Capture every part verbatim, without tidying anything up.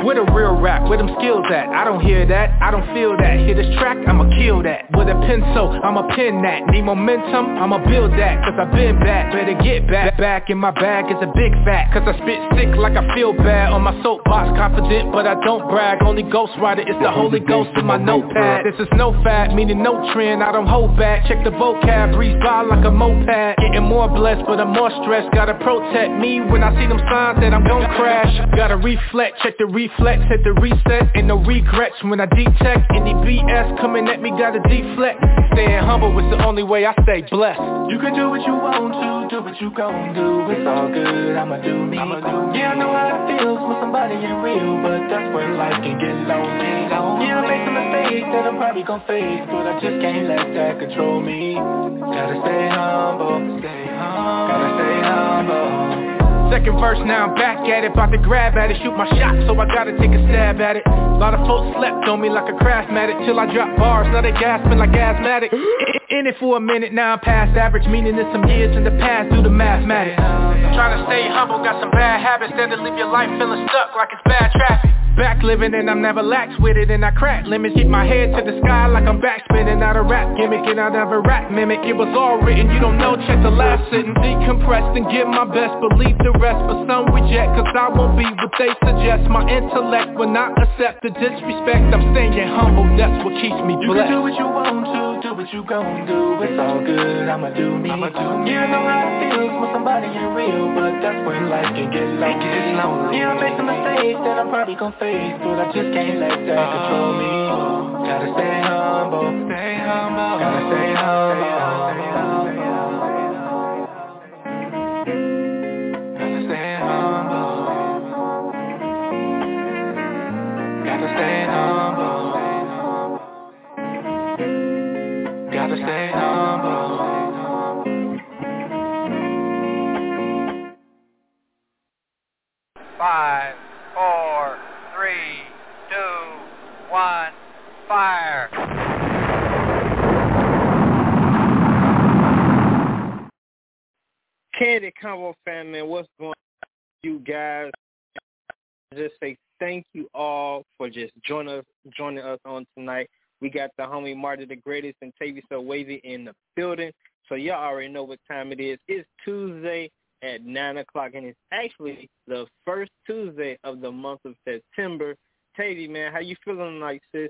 Where the real rap, where them skills at? I don't hear that, I don't feel that. Hear this track, I'ma kill that. With a pencil, I'ma pin that. Need momentum, I'ma build that. Cause I've been back, better get back. Back in my bag is a big fat. Cause I spit sick like I feel bad. On my soapbox, confident but I don't brag. Only ghost rider, it's the Holy Ghost in my notepad. This is no fad, meaning no trend, I don't hold back. Check the vocab, breeze by like a moped. Getting more blessed but I'm more stressed. Gotta protect me when I see them signs that I'm gon' crash. Gotta reflect, check the reflex, hit the reset. Ain't no regrets when I detect any B S coming at me, gotta deflect. Staying humble is the only way I stay blessed. You can do what you want to, do what you gon' do. It's all good, I'ma do me. I'ma do me. Yeah, I know how it feels when somebody ain't real, but that's when life can get lonely. Yeah, I make some mistakes that I'm probably gon' face, but I just can't let that control me. Gotta stay humble, stay humble, gotta stay humble. Second verse, now I'm back at it, about to grab at it, shoot my shot, so I gotta take a stab at it. A lot of folks slept on me like a craftmatic, till I drop bars, now they gasping like asthmatic. In it for a minute, now I'm past average, meaning there's some years in the past, do the mathematics. Trying to stay humble, got some bad habits, that'll leave your life feeling stuck like it's bad traffic. Back living and I'm never lax with it, and I crack limits, hit my head to the sky like I'm back spinning. Out a rap gimmick and I never rap mimic, it was all written, you don't know, check the last sitting. Decompressed and give my best, believe the rest, but some reject, cause I won't be what they suggest. My intellect will not accept the disrespect, I'm staying humble, that's what keeps me blessed. You can do what you want to, do what you gon' do, it's all good, I'ma do me. I'ma do me. Yeah, I know how it feels when somebody ain't real, but that's when life can get lonely. Yeah, I made some mistakes that I'm probably gon' face, but I just can't let that control me. Gotta stay humble, stay humble, gotta stay humble. Gotta stay humble, gotta stay humble, gotta stay humble. Five, four, three, two, one, fire. Candid Convo family, what's going on, you guys? Just say thank you all for just joining us, joining us on tonight. We got the homie Marty the Greatest and Tavy So Wavy in the building, so y'all already know what time it is. It's Tuesday at nine o'clock, and it's actually the first Tuesday of the month of September. Tavy, man, how you feeling tonight, sis?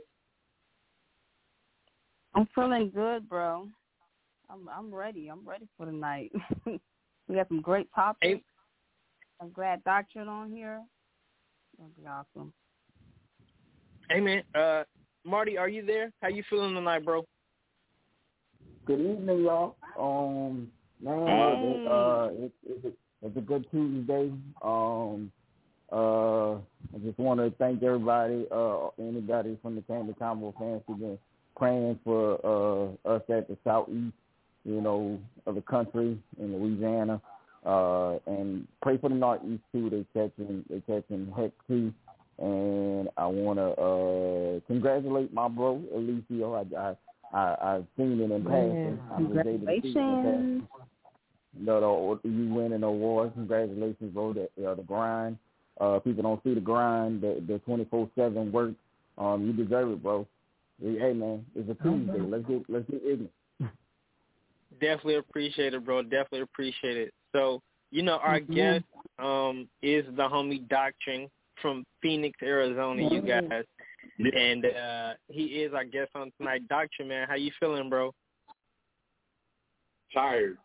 I'm feeling good, bro. I'm I'm ready. I'm ready for the night. We got some great topics. Hey. I'm glad Doctrine on here. That'll be awesome. Hey, man. Uh, Marty, are you there? How you feeling tonight, bro? Good evening, y'all. Um, man, hey. it, uh, it, it, it's a good Tuesday. Um, uh, I just want to thank everybody, uh, anybody from the Candid Convo fans who've been praying for uh, us at the southeast, you know, of the country in Louisiana, uh, and pray for the northeast too. They catching, they catching heck too, and I want to uh, congratulate my bro Alicio. I, I, I I've seen it in passing. Yeah. Congratulations. You know, the, you winning awards. Congratulations, bro. The, uh, the grind. Uh, people don't see the grind, the the twenty-four seven work. Um, you deserve it, bro. Hey, man, it's a Tuesday. Let's get let's get ignorant. Definitely appreciate it, bro. Definitely appreciate it. So, you know, our mm-hmm. guest um, is the homie Doctrine from Phoenix, Arizona, you guys. And uh, he is our guest on tonight. Doctrine, man, how you feeling, bro? Tired.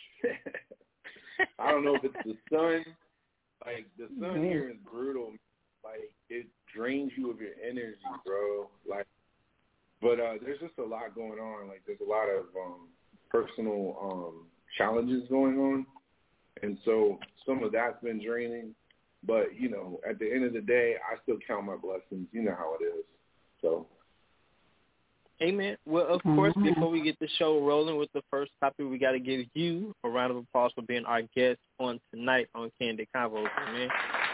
I don't know if it's the sun. Like, the sun mm-hmm. here is brutal. Like, it drains you of your energy, bro. Like, but uh, there's just a lot going on. Like, there's a lot of um, personal um, challenges going on. And so some of that's been draining. But, you know, at the end of the day, I still count my blessings. You know how it is. So. Amen. Well, of course, before we get the show rolling with the first topic, we got to give you a round of applause for being our guest on tonight on Candid Convo, man.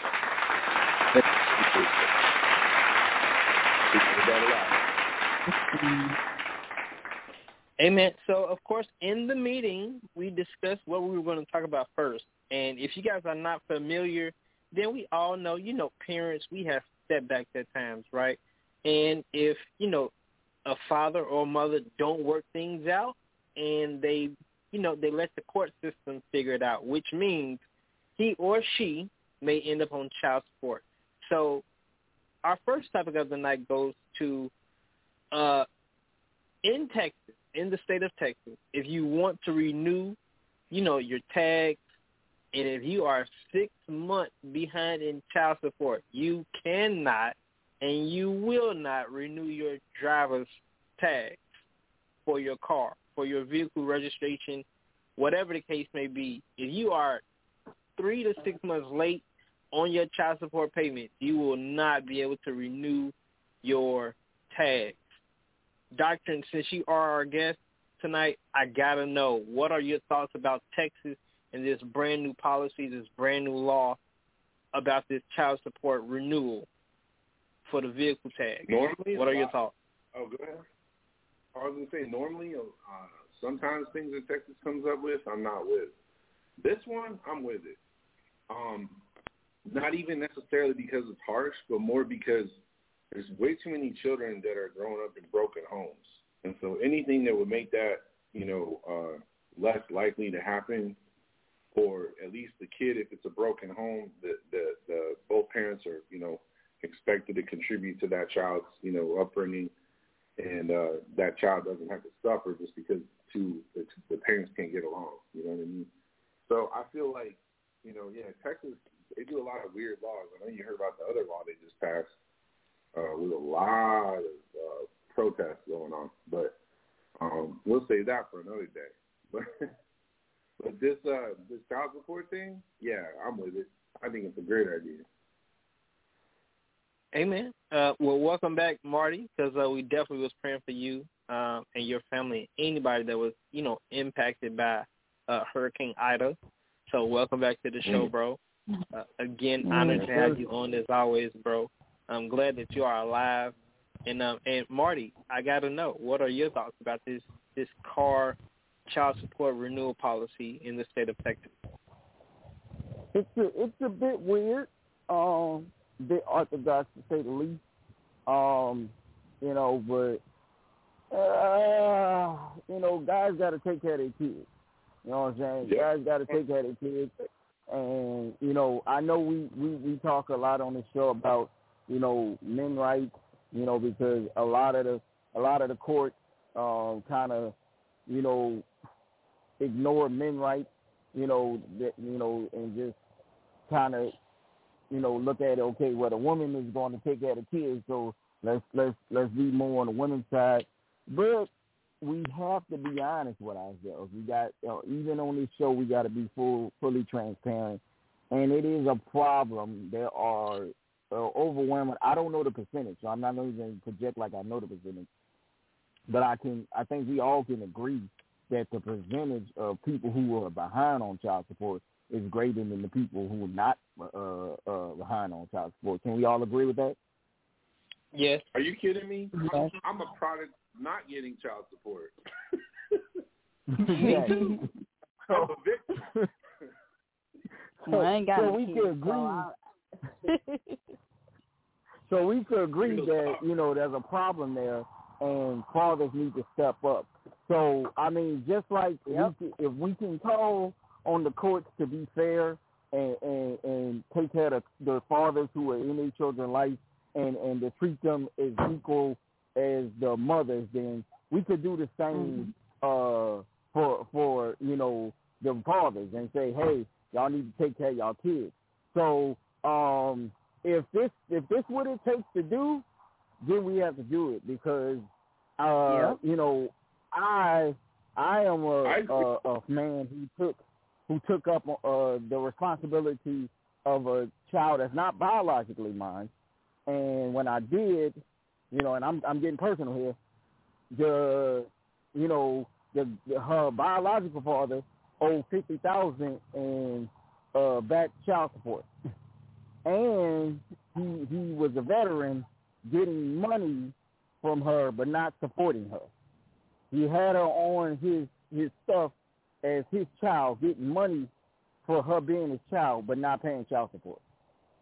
Amen. So, of course, in the meeting, we discussed what we were going to talk about first. And if you guys are not familiar, then we all know, you know, parents, we have setbacks at times, right? And if, you know, a father or mother don't work things out and they, you know, they let the court system figure it out, which means he or she may end up on child support. So our first topic of the night goes to, uh, in Texas, in the state of Texas, if you want to renew, you know, your tags, and if you are six months behind in child support, you cannot and you will not renew your driver's tags for your car, for your vehicle registration, whatever the case may be. If you are three to six months late on your child support payment, you will not be able to renew your tags. Doctor, since you are our guest tonight, I got to know, what are your thoughts about Texas and this brand new policy, this brand new law about this child support renewal for the vehicle tag? Normally, what are your thoughts? Oh, go ahead. I was going to say, normally, uh, sometimes things that Texas comes up with, I'm not with. This one, I'm with it. Um, not even necessarily because it's harsh, but more because there's way too many children that are growing up in broken homes. And so anything that would make that, you know, uh, less likely to happen, or at least the kid, if it's a broken home, the, the, the both parents are, you know, expected to contribute to that child's, you know, upbringing, and uh, that child doesn't have to suffer just because two the, the parents can't get along. You know what I mean? So I feel like, you know, yeah, Texas, they do a lot of weird laws. I know you heard about the other law they just passed uh, with a lot of uh, protests going on, but um, we'll save that for another day. But but this uh, this child support thing, yeah, I'm with it. I think it's a great idea. Amen. Uh, well, welcome back, Marty, because uh, we definitely was praying for you um, and your family, anybody that was, you know, impacted by uh, Hurricane Ida. So welcome back to the show, bro. Uh, again, honored to have you on as always, bro. I'm glad that you are alive. And um, and Marty, I got to know, what are your thoughts about this this car child support renewal policy in the state of Texas? It's a, it's a bit weird. Um, bit orthodox to say the least. Um, you know, but uh, you know, guys got to take care of their kids. You know what I'm saying? Yeah. Guys got to take care of their kids. And you know, I know we, we, we talk a lot on the show about, you know, men rights. You know, because a lot of the a lot of the courts um, kind of, you know, ignore men rights. You know, that, you know, and just kind of, you know, look at it. Okay, well, the woman is going to take care of the kids, so let's let's let's be more on the women's side. But we have to be honest with ourselves. We got uh, even on this show, we got to be full fully transparent, and it is a problem. There are uh, overwhelming. I don't know the percentage, so I'm not going to project like I know the percentage. But I can. I think we all can agree that the percentage of people who are behind on child support is greater than the people who are not uh, uh, behind on child support. Can we all agree with that? Yes. Are you kidding me? I'm, I'm a product not getting child support. Yeah. I'm a victim. Well, I ain't got so a we kid, could agree. So, so we could agree that, you know, there's a problem there, and fathers need to step up. So I mean, just like yep. we can, if we can call on the courts to be fair and and, and take care of the, the fathers who are in their children's life, and and to treat them as equal as the mothers, then we could do the same mm-hmm. uh, for for you know the fathers and say, hey, y'all need to take care of y'all kids. So um, if this if this what it takes to do, then we have to do it, because uh, yep. you know I I am a, a, a man who took who took up uh, the responsibility of a child that's not biologically mine. And when I did, you know, and I'm I'm getting personal here, the you know the, the her biological father owed fifty thousand in uh, back child support, and he he was a veteran getting money from her but not supporting her. He had her on his his stuff as his child, getting money for her being his child but not paying child support.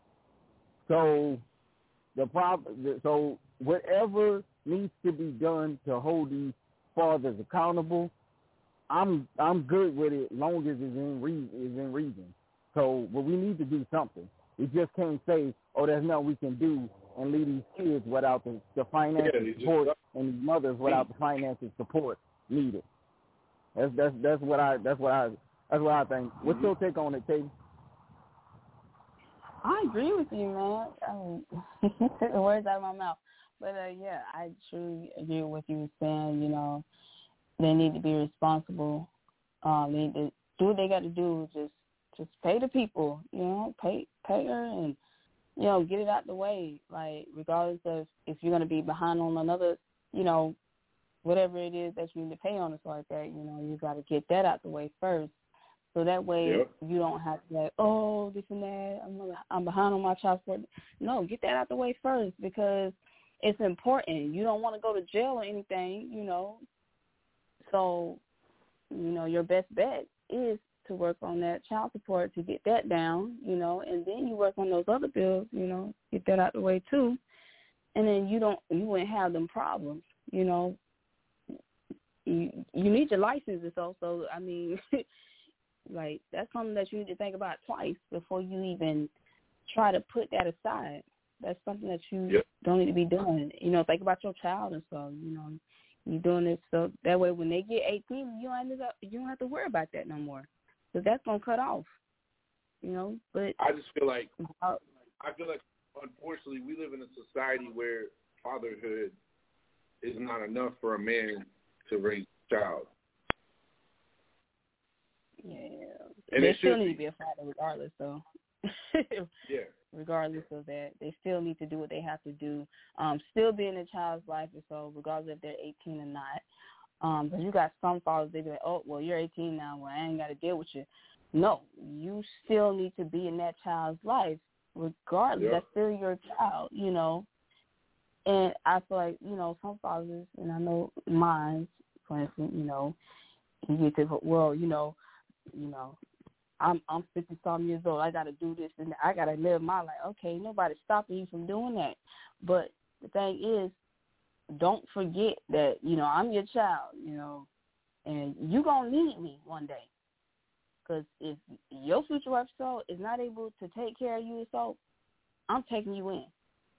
So the problem, so whatever needs to be done to hold these fathers accountable, I'm I'm good with it, long as it's in reason. Is in reason. So, but we need to do something. We just can't say, "Oh, there's nothing we can do," and leave these kids without the, the financial yeah, support and these mothers without the financial support needed. That's that's that's what I that's what I that's what I think. What's mm-hmm. your take on it, Katie? I agree with you, man. I mean, the words out of my mouth. But, uh, yeah, I truly agree with what you were saying. You know, they need to be responsible. Um, they need to do what they got to do. Just just pay the people, you know, pay pay her and, you know, get it out the way. Like, regardless of if you're going to be behind on another, you know, whatever it is that you need to pay on us like that, you know, you got to get that out the way first. So that way yep. you don't have to like, oh, this and that, I'm, I'm behind on my child support. No, get that out the way first because it's important. You don't want to go to jail or anything, you know. So, you know, your best bet is to work on that child support to get that down, you know, and then you work on those other bills, you know, get that out the way too. And then you don't, you wouldn't have them problems, you know. You, you need your licenses also. I mean, like, that's something that you need to think about twice before you even try to put that aside. That's something that you yep. don't need to be doing. You know, think about your child and stuff. You know, you're doing this so that way when they get eighteen, you don't, end up, you don't have to worry about that no more. Because that's going to cut off, you know. But I just feel like, uh, I feel like, unfortunately, we live in a society where fatherhood is not enough for a man to raise a child. Yeah, and they still need be. to be a father regardless, though. yeah. Regardless of that, they still need to do what they have to do. Um, still be in a child's life, or so, regardless if they're eighteen or not. Um, because you got some fathers, they be like, oh, well, you're eighteen now, well, I ain't got to deal with you. No, you still need to be in that child's life, regardless. Yep. That's still your child, you know. And I feel like, you know, some fathers, and I know mine, for instance, you know, you get to, well, you know, you know, I'm I'm fifty some years old. I got to do this and I got to live my life. Okay, nobody's stopping you from doing that. But the thing is, don't forget that, you know, I'm your child, you know, and you going to need me one day. Because if your future wife so is not able to take care of you, so I'm taking you in.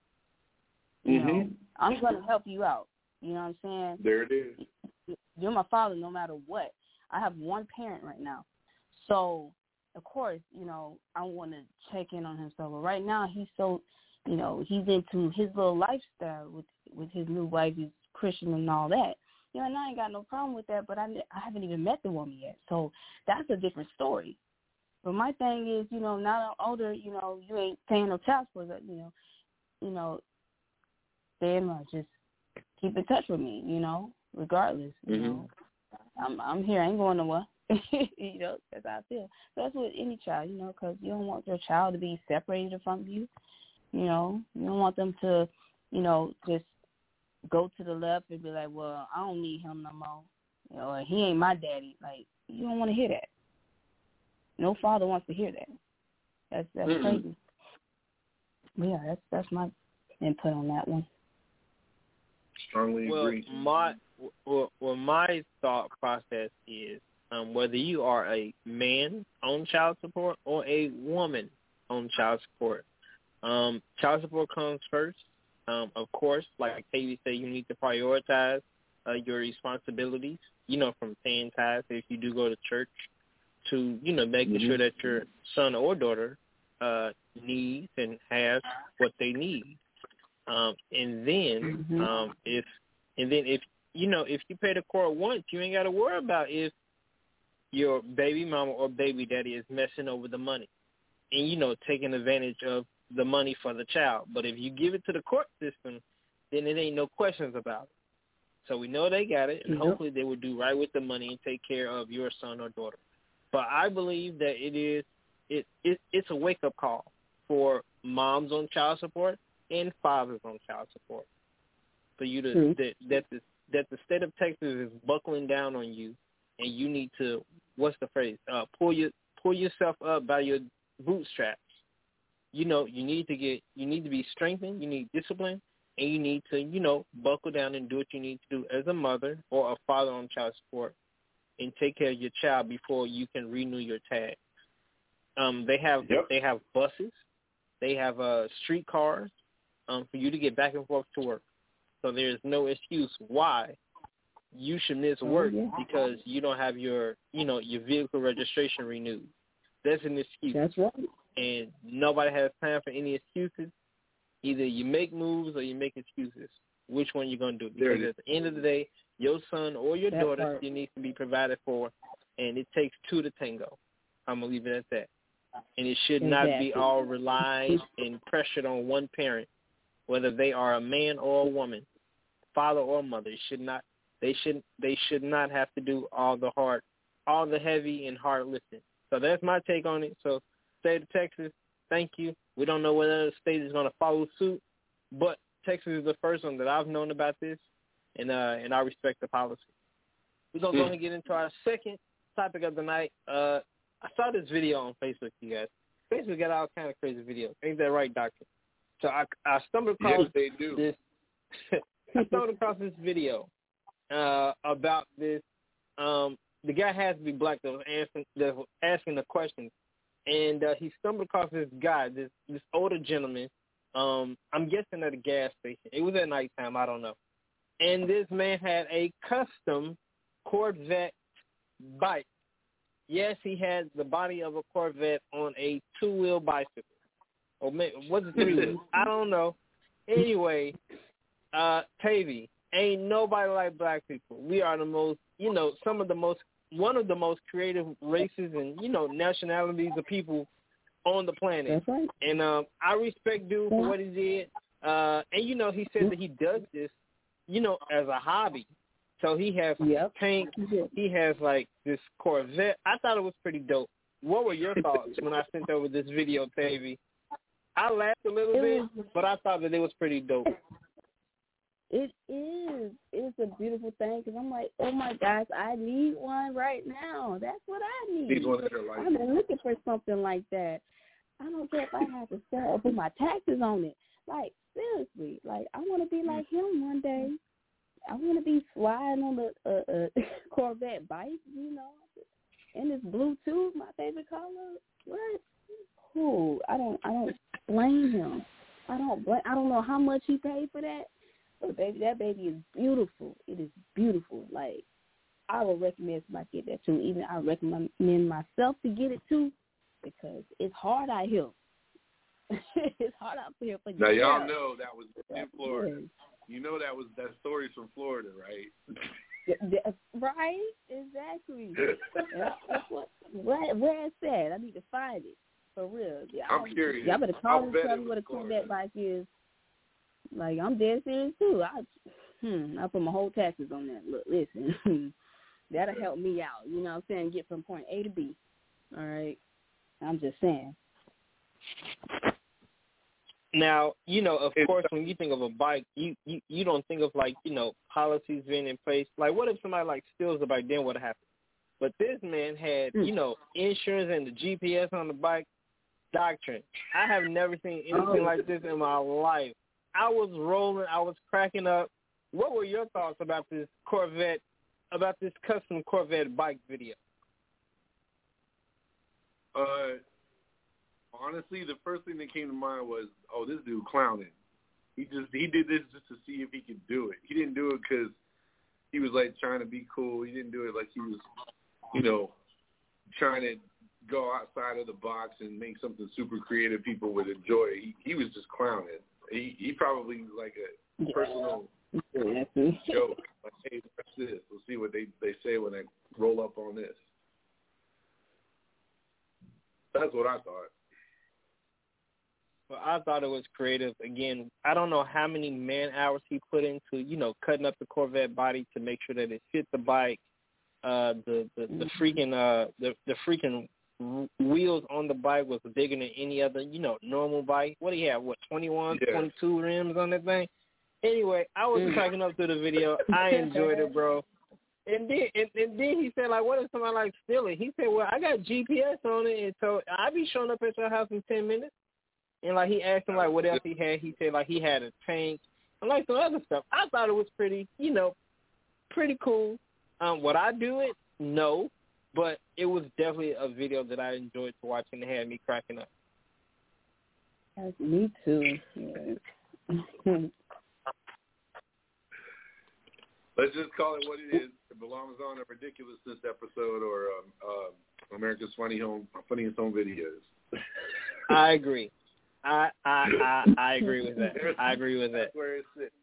You mm-hmm. know, I'm going to help you out. You know what I'm saying? There it is. You're my father no matter what. I have one parent right now. So, of course, you know, I want to check in on him. So, but right now he's so, you know, he's into his little lifestyle with with his new wife. He's Christian and all that. You know, and I ain't got no problem with that, but I, I haven't even met the woman yet. So that's a different story. But my thing is, you know, now I'm older, you know, you ain't paying no child support, you know, you know, then uh, just keep in touch with me, you know, regardless, you mm-hmm. know. I'm I'm here. I ain't going nowhere. You know, that's how I feel. So that's with any child, you know, because you don't want your child to be separated from you. You know, you don't want them to, you know, just go to the left and be like, well, I don't need him no more. You know, or he ain't my daddy. Like, you don't want to hear that. No father wants to hear that. That's that's mm-hmm. crazy. But yeah, that's that's my input on that one. Strongly well, agree. My well, well, my thought process is um, whether you are a man on child support or a woman on child support, um, child support comes first. Um, of course, like Katie said, you need to prioritize uh, your responsibilities. You know, from paying tithes if you do go to church, to you know making mm-hmm. sure that your son or daughter uh, needs and has what they need. Um, and then mm-hmm. um, if and then if you know if you pay the court once, you ain't got to worry about if your baby mama or baby daddy is messing over the money and you know taking advantage of the money for the child. But if you give it to the court system, then it ain't no questions about it. So we know they got it, and mm-hmm. hopefully they will do right with the money and take care of your son or daughter. But I believe that it is it, it it's a wake up call for moms on child support and fathers on child support, for you to mm-hmm. that that the, that the state of Texas is buckling down on you, and you need to what's the phrase? Uh, pull your pull yourself up by your bootstraps you know, you need to get, you need to be strengthened, you need discipline, and you need to, you know, buckle down and do what you need to do as a mother or a father on child support and take care of your child before you can renew your tag. Um, they have Yep. they have buses, they have uh, street cars um, for you to get back and forth to work. So there's no excuse why you should miss work yeah. because you don't have your, you know, your vehicle registration renewed. That's an excuse. That's right. And nobody has time for any excuses. Either you make moves or you make excuses. Which one you going to do? Because at the end of the day, your son or your That daughter part. still needs to be provided for, and it takes two to tango. I'm going to leave it at that. And it should not be Exactly. all relied and pressured on one parent, whether they are a man or a woman, father or mother. It should not. They should. They should not have to do all the hard, all the heavy and hard lifting. So that's my take on it. So, state of Texas, thank you. We don't know whether the state is going to follow suit, but Texas is the first one that I've known about this, and uh, and I respect the policy. We're going to go ahead and get into our second topic of the night. Uh, I saw this video on Facebook, you guys. Facebook got all kind of crazy videos. Ain't that right, Doctor? So I, I stumbled across Yes, they do. this. I stumbled across this video uh, about this. Um, the guy has to be black that was asking, that was asking the questions, and uh, he stumbled across this guy, this this older gentleman. Um, I'm guessing at a gas station. It was at nighttime. I don't know. And this man had a custom Corvette bike. Yes, he had the body of a Corvette on a two-wheel bicycle. Or maybe, was it three-wheel? I don't know. Anyway, uh, Tavy, ain't nobody like black people. We are the most, you know, some of the most, one of the most creative races and, you know, nationalities of people on the planet. That's right. And um, I respect dude for what he did. Uh, and, you know, he said that he does this, you know, as a hobby. So he has Yep. tank. He has, like, this Corvette. I thought it was pretty dope. What were your thoughts when I sent over this video, Tavy? I laughed a little It bit, was- but I thought that it was pretty dope. It is. It's a beautiful thing because I'm like, oh, my gosh, I need one right now. That's what I need. These ones are like, I've been looking for something like that. I don't care if I have to sell or put my taxes on it. Like, seriously, like, I want to be like him one day. I want to be flying on the uh, uh, Corvette bike, you know, and it's Bluetooth, my favorite color. What? Cool. I don't. I don't blame him. I don't. Blame, I don't know how much he paid for that, but baby, that baby is beautiful. It is beautiful. Like, I would recommend somebody get that too. Even I recommend myself to get it too, because it's hard out here. It's hard out here for now you. y'all know that was in Florida. Yes. You know that was that story's from Florida, right? Yeah, yeah, right? Exactly. Yeah, that's what, where, where is that? I need to find it. For real. Yeah, I'm curious. Y'all better I'll call and bet tell it me what a was Florida. Corvette bike is. Like, I'm dead serious, too. I, hmm, I put my whole taxes on that. Look, listen, that'll help me out. You know what I'm saying? Get from point A to B. All right? I'm just saying. Now, you know, of It's- course, when you think of a bike, you, you, you don't think of, like, you know, policies being in place. Like, what if somebody, like, steals the bike? Then what happens? But this man had, Mm. you know, insurance and the G P S on the bike. Doctrine. I have never seen anything Oh. like this in my life. I was rolling. I was cracking up. What were your thoughts about this Corvette, about this custom Corvette bike video? Uh, honestly, the first thing that came to mind was, oh, this dude clowning. He just he did this just to see if he could do it. He didn't do it because he was like trying to be cool. He didn't do it like he was, you know, trying to go outside of the box and make something super creative people would enjoy. He he was just clowning. He he probably like a Yeah. personal Exactly. joke. Like, hey, watch this. We'll see what they they say when they roll up on this. That's what I thought. Well, I thought it was creative. Again, I don't know how many man hours he put into, you know, cutting up the Corvette body to make sure that it fit the bike. Uh, the the, the freaking uh the the freaking wheels on the bike was bigger than any other, you know, normal bike. What do you have? What, twenty-one, Yeah. twenty-two rims on that thing? Anyway, I was cracking up through the video. I enjoyed it, bro. And then and, and then he said, like, what if somebody like steal it? He said, well, I got G P S on it, and so I'll be showing up at your house in ten minutes. And, like, he asked him, like, what else he had. He said, like, he had a tank and, like, some other stuff. I thought it was pretty, you know, pretty cool. Um, would I do it? No. But it was definitely a video that I enjoyed to watch, and it had me cracking up. Yes, me too. Yeah. Let's just call it what it is. It belongs on a ridiculousness episode or um, uh, America's Funny Home Funniest Home Videos. I agree. I I I, I agree with that. I agree with that. That's where it sits.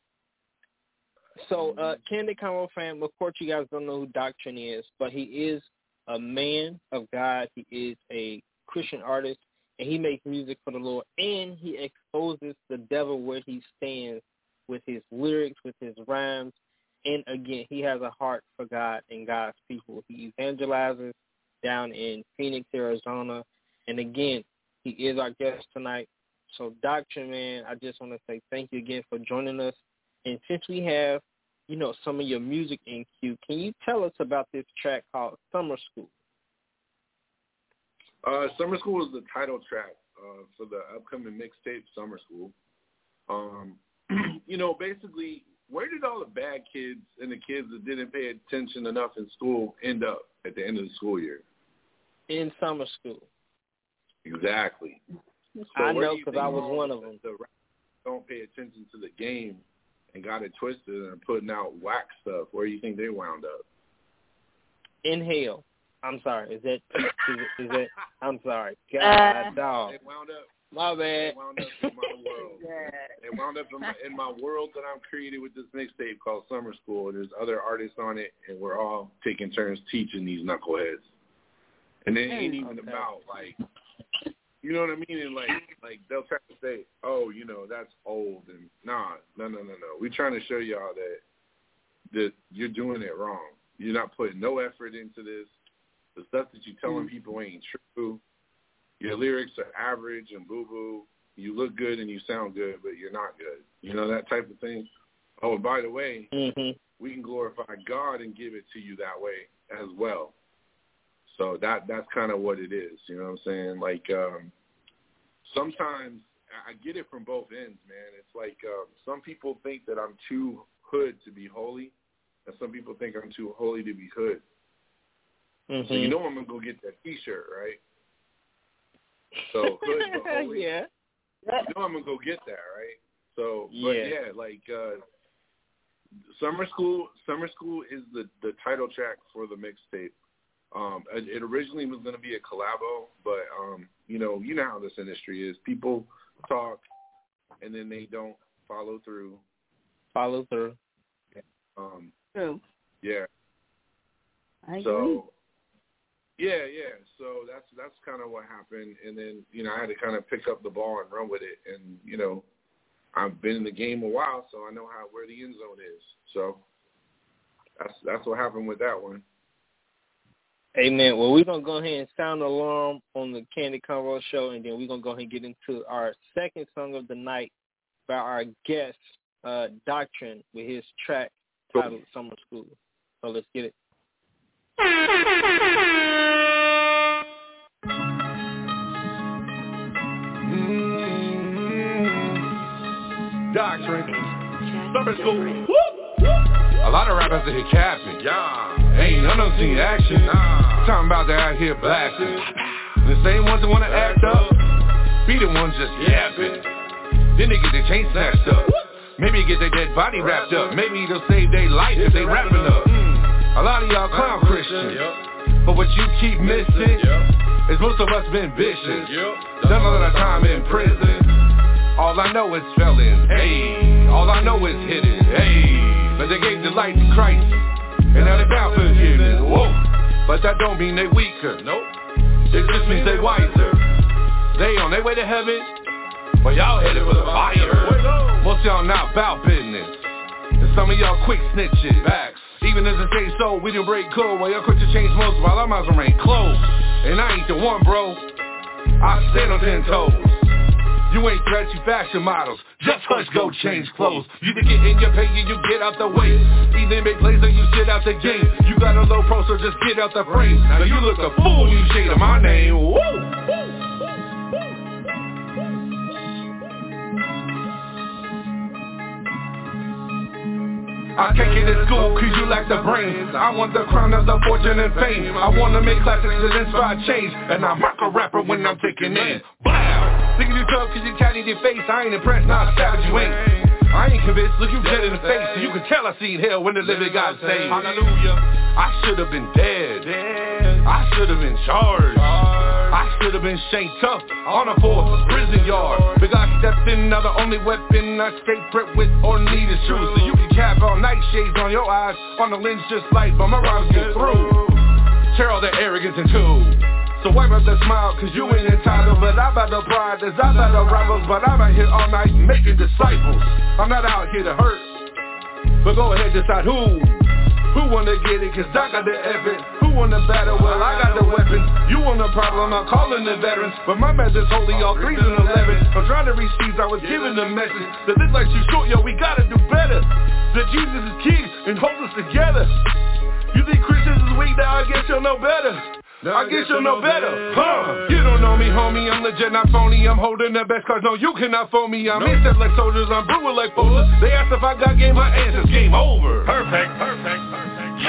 So, uh, Candid Convo fam, of course you guys don't know who Doctrine is, but he is a man of God. He is a Christian artist, and he makes music for the Lord, and he exposes the devil where he stands with his lyrics, with his rhymes, and again, he has a heart for God and God's people. He evangelizes down in Phoenix, Arizona, and again, he is our guest tonight. So, Doctrine, man, I just want to say thank you again for joining us. And since we have, you know, some of your music in queue, can you tell us about this track called Summer School? Uh, Summer School is the title track uh, for the upcoming mixtape, Summer School. Um, you know, basically, where did all the bad kids and the kids that didn't pay attention enough in school end up at the end of the school year? In summer school. Exactly. So I know because I was one of them. The rappers don't pay attention to the game and got it twisted and putting out whack stuff. Where do you think they wound up? In hell. I'm sorry. Is that, is, it, is that, I'm sorry. God, uh, dog. They wound up. My bad. They wound up in my world. They wound up in my, in my world that I'm created with this mixtape called Summer School. There's other artists on it, and we're all taking turns teaching these knuckleheads. And it ain't even okay. about, like, you know what I mean? And, like, like they'll try to say, oh, you know, that's old. And, nah, no, no, no, no. We're trying to show y'all that, that you're doing it wrong. You're not putting no effort into this. The stuff that you're telling mm-hmm. people ain't true. Your lyrics are average and boo-boo. You look good and you sound good, but you're not good. You know, that type of thing. Oh, and by the way, mm-hmm. we can glorify God and give it to you that way as well. So that that's kind of what it is. You know what I'm saying? Like, um, sometimes I get it from both ends, man. It's like uh, some people think that I'm too hood to be holy, and some people think I'm too holy to be hood. Mm-hmm. So you know I'm going to go get that T-shirt, right? So hood but holy. Yeah. You know I'm going to go get that, right? So, but yeah, yeah like uh, Summer School Summer School is the, the title track for the mixtape. Um, it, it originally was going to be a collabo, but, um, you know, you know how this industry is. People talk, and then they don't follow through. Follow through. Um, True. Yeah. I so, agree. Yeah, yeah. So that's that's kind of what happened, and then you know I had to kind of pick up the ball and run with it, and you know I've been in the game a while, so I know how where the end zone is. So that's that's what happened with that one. Amen. Well, we're gonna go ahead and sound the alarm on the Candid Convo show, and then we're gonna go ahead and get into our second song of the night by our guest uh, Doctrine with his track titled Summer School. So let's get it. Mm-hmm. Doctrine. Summer School. Woo! A lot of rappers are here capping. Yeah. Ain't none of them seen action. Nah. Talking about they out here blasting. The same ones that wanna act up, be the ones just yapping. Then they get their chain snatched up. Maybe get their dead body wrapped up. Maybe they'll save their life if they rapping up. A lot of y'all clown Christians, but what you keep missing is most of us been vicious. Done a lot of time in prison. All I know is felons, hey. All I know is hidden, hey. But they gave the light to Christ, and now they bound for forgiveness. Whoa. But that don't mean they weaker. Nope. It just means they wiser. They on their way to heaven, but y'all headed for the fire. Most y'all not about business, and some of y'all quick snitches. Backs. Even as it say so, we didn't break code while y'all quick to change most while our mouths remain closed. And I ain't the one, bro. I stand on ten toes. You ain't threats, you fashion models. Just hush, go change clothes. You to get in your pay and you get out the way. Either make plays or you sit out the game. You got a low pro, so just get out the frame. Now you look a fool, you shade of my name. Woo! I can't get in school cause you lack the brains. I want the crown of the fortune and fame. I wanna make classics that inspire change. And I'm rock a rapper when I'm taking in. Wow! Thinking you tough cause you tatted your face. I ain't impressed, not savage you ain't. I ain't convinced, look you dead in the face. So you can tell I seen hell when the living got saved. Hallelujah. I should have been dead. I should have been charged. I should have been Shane Tough on a fourth prison yard. But God stepped in, now the only weapon I stay prepped with or need is shoes. So you can cap all night shades on your eyes, on the lens just light, but my rhymes get through. Tear all the arrogance in two. So wipe up the smile, cause you ain't entitled. But I got the pride, there's I got the rivals. But I'm out here all night making disciples. I'm not out here to hurt, but go ahead, decide who Who wanna get it, cause I got the evidence. Who wanna battle, well I got the weapons. You want a problem, I'm calling the veterans. But my method's only all threes and elevens. I'm trying to reach these, I was giving the message that this life's too short, yo, we gotta do better. That Jesus is king and hold us together. You think Christians is weak, now I guess you'll know better. I guess you'll know better, huh? You don't know me, homie, I'm legit, not phony. I'm holding the best cards, no, you cannot phone me. I'm instant like soldiers, I'm brutal like folders. They asked if I got game, my answer's game over. Perfect, perfect, perfect.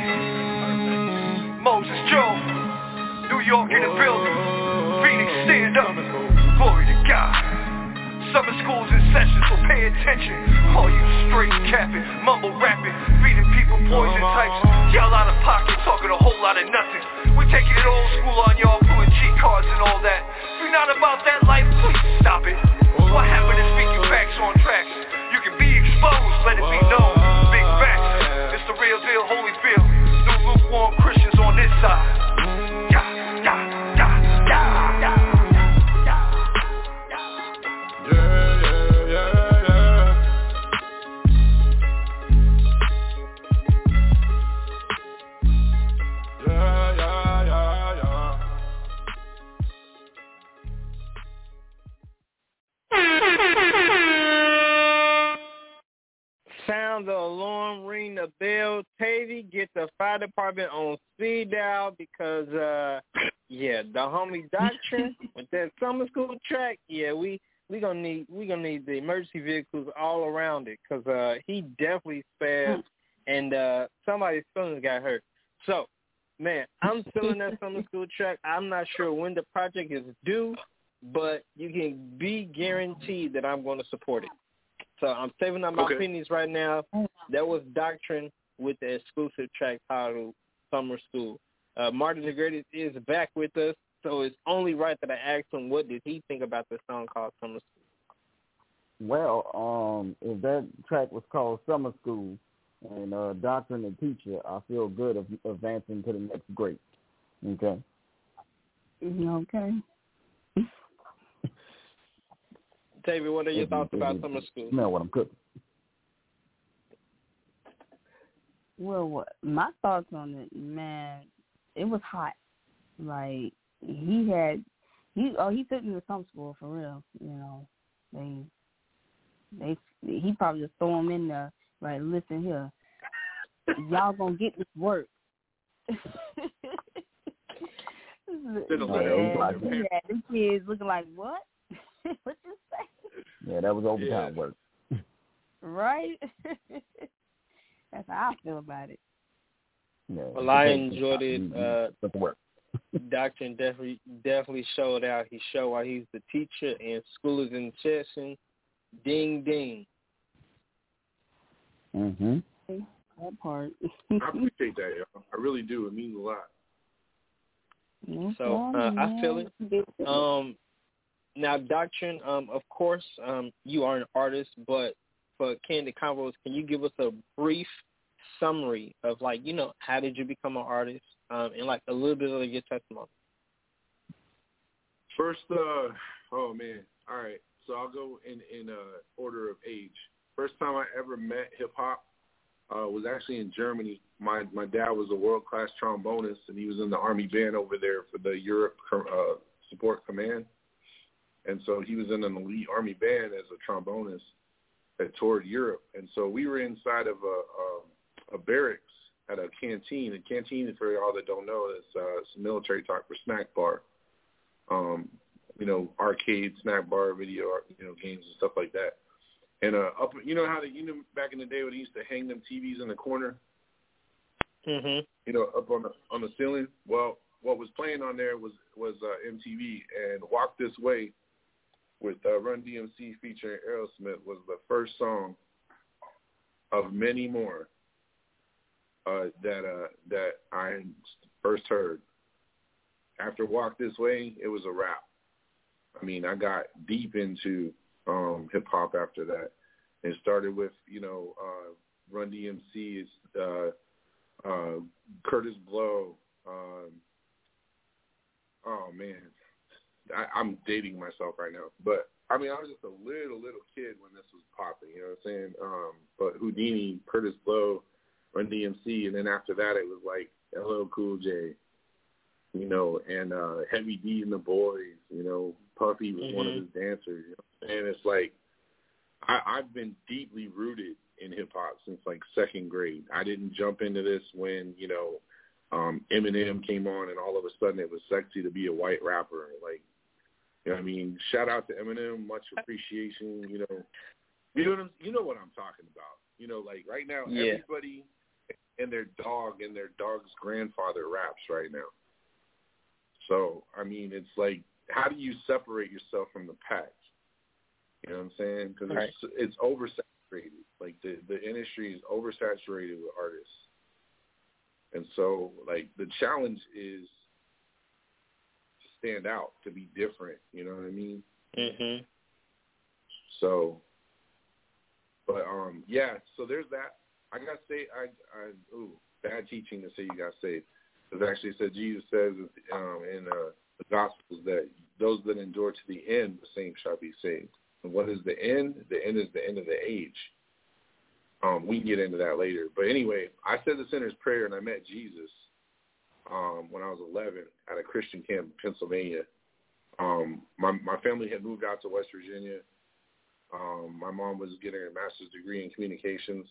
Yeah! Moses Joe, New York in the building. Phoenix, stand up. Glory to God. Summer school's in session, so pay attention. All you straight capping, mumble rapping, feeding people poison types. Y'all out of pocket, talking a whole lot of nothing. We taking it old school on y'all, pulling G cards and all that. If you're not about that life, please stop it. What happened to speaking facts on tracks? You can be exposed, let it be known. Big facts, it's the real deal, Holyfield. New lukewarm Christians on this side. Yeah, yeah, yeah, yeah, yeah. Sound the alarm, ring the bell. Tavy, get the fire department on speed dial because, uh, yeah, the homie Doctrine with that summer school track, yeah, we we gonna need we gonna need the emergency vehicles all around it because uh, he definitely spazzed and uh, somebody's feelings got hurt. So, man, I'm feeling that summer school track. I'm not sure when the project is due, but you can be guaranteed that I'm going to support it. So I'm saving up my okay. pennies right now. That was Doctrine with the exclusive track titled Summer School. Uh, Martin the Greatest is back with us, so it's only right that I asked him what did he think about the song called Summer School. Well, um, if that track was called Summer School and uh, Doctrine the Teacher, I feel good of advancing to the next grade. Okay? Okay. David, what are your thoughts about Summer School? Smell what I'm cooking. Well, what, my thoughts on it, man, it was hot. Like, he had, he oh, he took me to some school for real, you know. They, they, he probably just throw him in there, like, listen here, y'all gonna get this work. Man, he had the kids looking like, what? What you say? Yeah, that was overtime yeah. work. Right? That's how I feel about it. Yeah, well, I enjoyed it. Uh, but the work. Doctrine definitely definitely showed out. He showed why he's the teacher and school is in session. Ding, ding. Mm-hmm. That part. I appreciate that, y'all. I really do. It means a lot. No so problem, uh, I feel it. Um, now, Doctrine, um, of course, um, you are an artist, but for Candid Convos, can you give us a brief summary of, like, you know, how did you become an artist, um, and, like, a little bit of your testimony? First, uh, oh, man. All right. So I'll go in, in uh, order of age. First time I ever met hip-hop uh, was actually in Germany. My my dad was a world-class trombonist, and he was in the Army band over there for the Europe uh, Support Command. And so he was in an elite Army band as a trombonist that toured Europe. And so we were inside of a, a, a barracks at a canteen. A canteen, for all that don't know, is uh, it's military talk for snack bar. Um, you know, arcade, snack bar, video, you know, games and stuff like that. And uh, up, you know how they, you know, back in the day when they used to hang them T Vs in the corner, Mhm. you know, up on the on the ceiling. Well, what was playing on there was was uh, M T V, and "Walk This Way" with uh, Run D M C featuring Aerosmith was the first song of many more uh, that uh, that I first heard. After "Walk This Way," it was a wrap. I mean, I got deep into um, hip hop after that. It started with, you know, uh, Run D M C's, uh, uh, Curtis Blow. Um, oh man, I, I'm dating myself right now, but I mean, I was just a little little kid when this was popping. You know what I'm saying? Um, but Houdini, Curtis Blow, Run D M C, and then after that, it was like L L Cool J. You know, and uh, Heavy D and the Boys, you know, Puffy was mm-hmm. one of his dancers. You know? And it's like, I, I've been deeply rooted in hip-hop since, like, second grade. I didn't jump into this when, you know, um, Eminem came on and all of a sudden it was sexy to be a white rapper. Like, you know what I mean? Shout out to Eminem, much appreciation, you know. You know what I'm, you know what I'm talking about. You know, like, right now, yeah. everybody and their dog and their dog's grandfather raps right now. So, I mean, it's like, how do you separate yourself from the pack? You know what I'm saying? Because right. it's, it's oversaturated. Like, the, the industry is oversaturated with artists. And so, like, the challenge is to stand out, to be different. You know what I mean? Mm-hmm. So, but, um, yeah, so there's that. I got to say, I, I, ooh, bad teaching to say you got saved. It actually said, Jesus says um, in uh, the Gospels that those that endure to the end, the same shall be saved. And what is the end? The end is the end of the age. Um, we can get into that later. But anyway, I said the sinner's prayer, and I met Jesus um, when I was eleven at a Christian camp in Pennsylvania. Um, my, my family had moved out to West Virginia. Um, my mom was getting a master's degree in communications.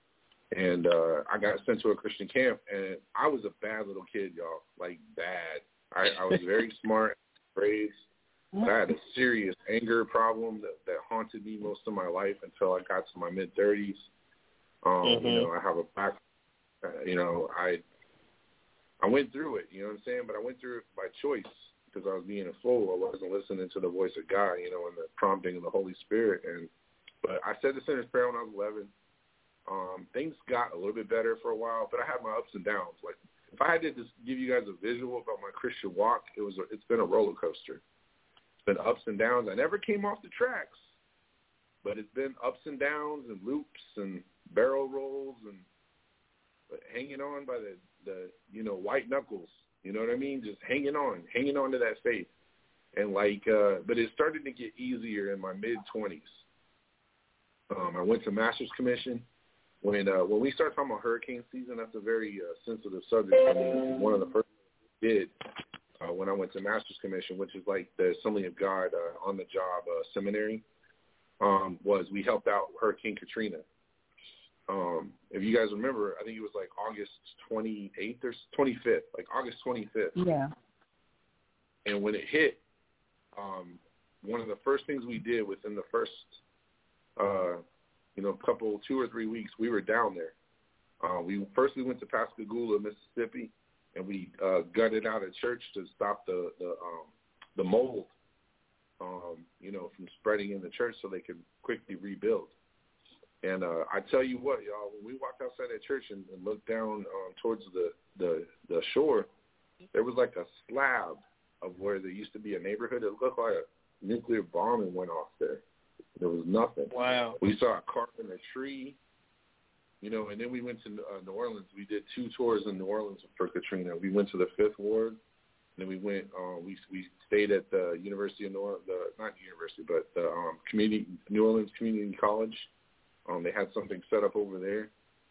And uh, I got sent to a Christian camp, and I was a bad little kid, y'all, like bad. I, I was very smart, brave, but I had a serious anger problem that, that haunted me most of my life until I got to my mid-thirties. Um, mm-hmm. You know, I have a back, uh, you know, I I went through it, you know what I'm saying? But I went through it by choice because I was being a fool. I wasn't listening to the voice of God, you know, and the prompting of the Holy Spirit. And But I said the sinner's prayer when I was eleven. Um, things got a little bit better for a while, but I had my ups and downs. Like, if I had to just give you guys a visual about my Christian walk, it was a, it's been a roller coaster. It's been ups and downs. I never came off the tracks, but it's been ups and downs and loops and barrel rolls and but hanging on by the, the, you know, white knuckles. You know what I mean? Just hanging on, hanging on to that faith. And like, uh, but it started to get easier in my mid-twenties. Um, I went to Master's Commission. When uh, when we start talking about hurricane season, that's a very uh, sensitive subject for me. One of the first things I did uh, when I went to Master's Commission, which is like the Assembly of God uh, on-the-job uh, seminary, um, was we helped out Hurricane Katrina. Um, if you guys remember, I think it was like August twenty-eighth or twenty-fifth, like August twenty-fifth. Yeah. And when it hit, um, one of the first things we did within the first uh, you know, couple, two or three weeks, we were down there. Uh, we first we went to Pascagoula, Mississippi, and we uh, gutted out a church to stop the the, um, the mold, um, you know, from spreading in the church, so they could quickly rebuild. And uh, I tell you what, y'all, when we walked outside that church and, and looked down um, towards the, the the shore, there was like a slab of where there used to be a neighborhood. It looked like a nuclear bomb went off there. There was nothing. Wow. We saw a car in a tree, you know, and then we went to uh, New Orleans. We did two tours in New Orleans for Katrina. We went to the Fifth Ward, and then we went, uh, we we stayed at the University of New Orleans, the, not university, but the um, community, New Orleans Community College. Um, they had something set up over there.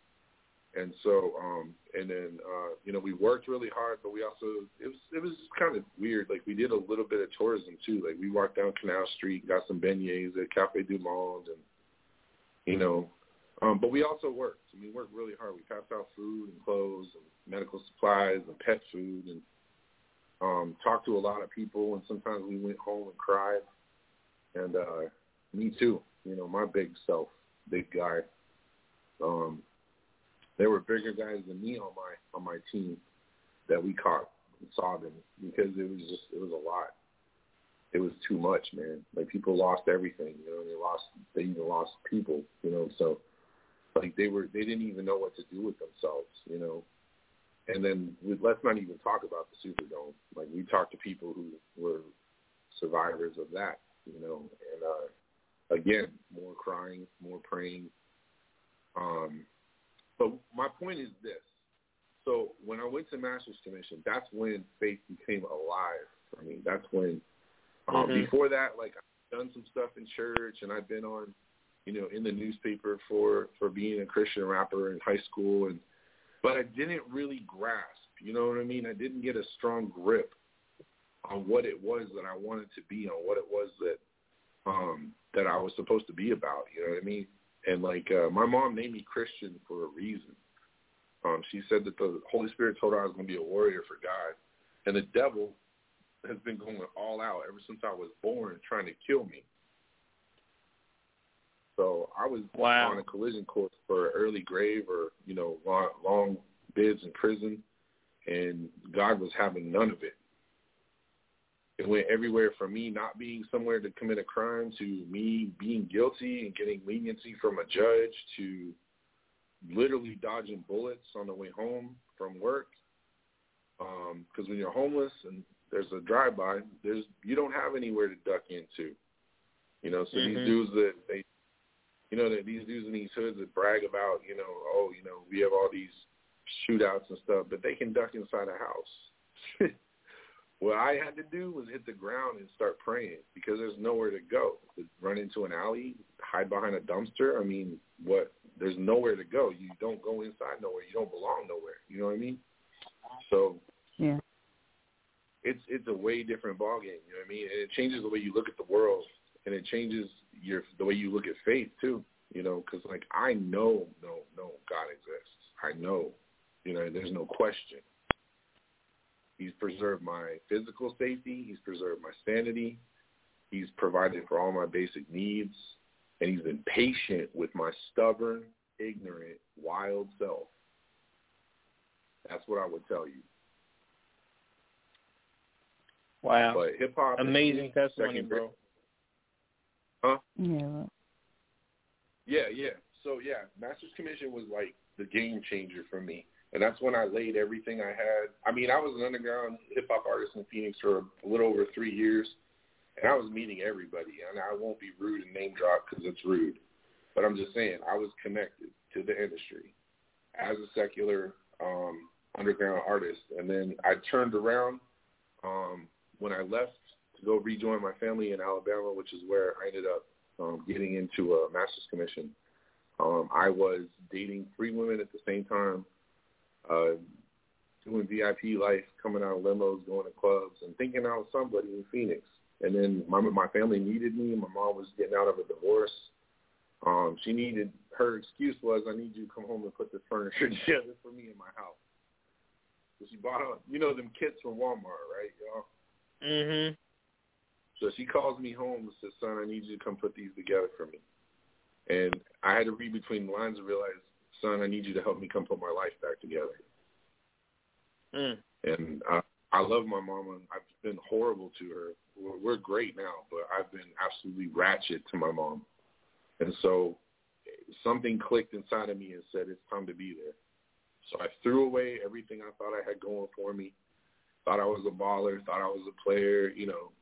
And so, um, and then, uh, you know, we worked really hard, but we also, it was it was kind of weird. Like, we did a little bit of tourism, too. Like, we walked down Canal Street, got some beignets at Café du Monde, and, you know, um, but we also worked. I mean, we worked really hard. We passed out food and clothes and medical supplies and pet food and um, talked to a lot of people, and sometimes we went home and cried. And, uh, me too. You know, my big self, big guy. Um, there were bigger guys than me on my on my team that we caught and saw them because it was just it was a lot. It was too much, man. Like people lost everything. You know, they lost they even lost people. You know, so like they were they didn't even know what to do with themselves. You know. And then we, let's not even talk about the Superdome. Like we talked to people who were survivors of that, you know. And uh, again, more crying, more praying. Um, but my point is this: so when I went to Master's Commission, that's when faith became alive for me. That's when. Um, mm-hmm. Before that, like I've done some stuff in church, and I've been on, you know, in the newspaper for for being a Christian rapper in high school and. But I didn't really grasp, you know what I mean? I didn't get a strong grip on what it was that I wanted to be, on what it was that um, that I was supposed to be about, you know what I mean? And, like, uh, my mom named me Christian for a reason. Um, she said that the Holy Spirit told her I was going to be a warrior for God. And the devil has been going all out ever since I was born, trying to kill me. So I was wow. on a collision course for an early grave or, you know, long, long bids in prison, and God was having none of it. It went everywhere from me not being somewhere to commit a crime to me being guilty and getting leniency from a judge to literally dodging bullets on the way home from work. Because um, when you're homeless and there's a drive-by, there's you don't have anywhere to duck into. You know, so mm-hmm. these dudes that they You know, that these dudes in these hoods that brag about, you know, oh, you know, we have all these shootouts and stuff, but they can duck inside a house. What I had to do was hit the ground and start praying because there's nowhere to go. Run into an alley, hide behind a dumpster. I mean, what? There's nowhere to go. You don't go inside nowhere. You don't belong nowhere. You know what I mean? So yeah, it's it's a way different ballgame. You know what I mean? And it changes the way you look at the world. And it changes your the way you look at faith too, you know, because like I know, no, no, God exists. I know, you know, there's no question. He's preserved my physical safety. He's preserved my sanity. He's provided for all my basic needs, and he's been patient with my stubborn, ignorant, wild self. That's what I would tell you. Wow! But hip hop, amazing testimony, bro. Huh? Yeah. Yeah, yeah. So, yeah, Master's Commission was like the game changer for me. And that's when I laid everything I had. I mean, I was an underground hip-hop artist in Phoenix for a little over three years, and I was meeting everybody. And I won't be rude and name drop because it's rude. But I'm just saying, I was connected to the industry as a secular um, underground artist. And then I turned around um, when I left to go rejoin my family in Alabama, which is where I ended up um, getting into a Master's Commission. Um, I was dating three women at the same time, uh, doing V I P life, coming out of limos, going to clubs, and thinking I was somebody in Phoenix. And then my my family needed me. My mom was getting out of a divorce. Um, she needed, her excuse was, I need you to come home and put this furniture together for me in my house. So she bought, a, you know, them kits from Walmart, right, y'all? Mm-hmm. So she calls me home and says, son, I need you to come put these together for me. And I had to read between the lines and realize, son, I need you to help me come put my life back together. Mm. And uh, I love my mama. I've been horrible to her. We're, we're great now, but I've been absolutely ratchet to my mom. And so something clicked inside of me and said, it's time to be there. So I threw away everything I thought I had going for me, thought I was a baller, thought I was a player, you know.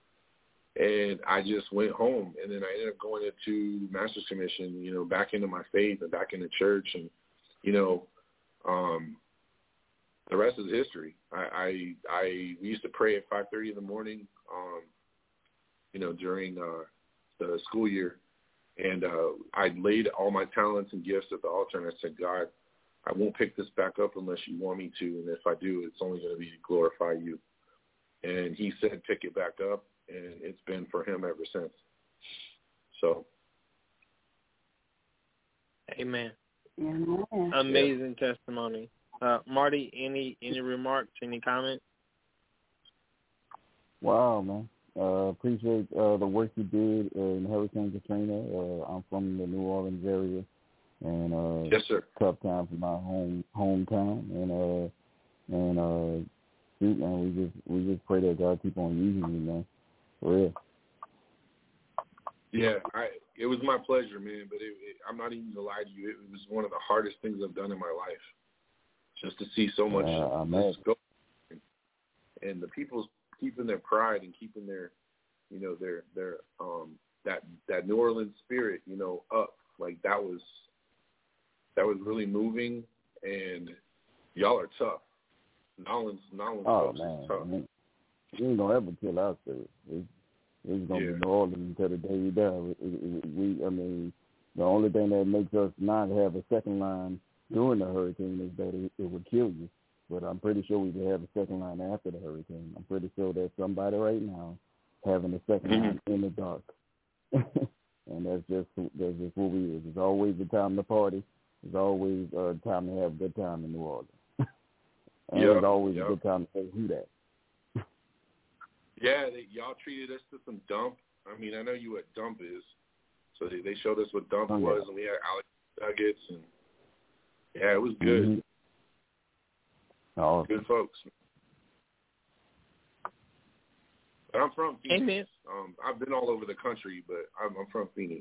And I just went home, and then I ended up going into Master's Commission, you know, back into my faith and back into church. And, you know, um, the rest is history. I, I, I we used to pray at five thirty in the morning, um, you know, during uh, the school year. And uh, I laid all my talents and gifts at the altar, and I said, God, I won't pick this back up unless you want me to. And if I do, it's only going to be to glorify you. And he said, pick it back up. And it's been for him ever since. So. Amen. Amen. Amazing yeah. testimony. Uh, Marty, any any remarks, any comments? Wow, man. Uh, appreciate uh, the work you did in Hurricane Katrina. Uh, I'm from the New Orleans area, and uh, yes, sir. Tough time for my home hometown, and uh, and uh, shoot, man, we just we just pray that God keep on using you, man, for real. Yeah, I, it was my pleasure, man. But it, it, I'm not even gonna lie to you. It, it was one of the hardest things I've done in my life, just to see so much uh, go, and, and the people's keeping their pride and keeping their, you know, their their um that that New Orleans spirit, you know, up. Like that was that was really moving, and y'all are tough. Nolans, Nolans oh folks man, is tough. man, you ain't gonna ever kill our spirit. It's, it's gonna yeah. be New Orleans until the day we die. We, I mean, the only thing that makes us not have a second line during the hurricane is that it, it would kill you. But I'm pretty sure we could have a second line after the hurricane. I'm pretty sure there's somebody right now having a second mm-hmm. line in the dark. And that's just that's just what we is. It's always the time to party. It's always a uh, time to have a good time in New Orleans. And yep, it's always yep. a good time to say who that. Yeah, they, y'all treated us to some dump. I mean, I know you what dump is. So they, they showed us what dump oh, was, yeah. and we had Alex Nuggets, and yeah, it was good. Mm-hmm. Oh, good folks. But I'm from Phoenix. Amen. Um, I've been all over the country, but I'm, I'm from Phoenix.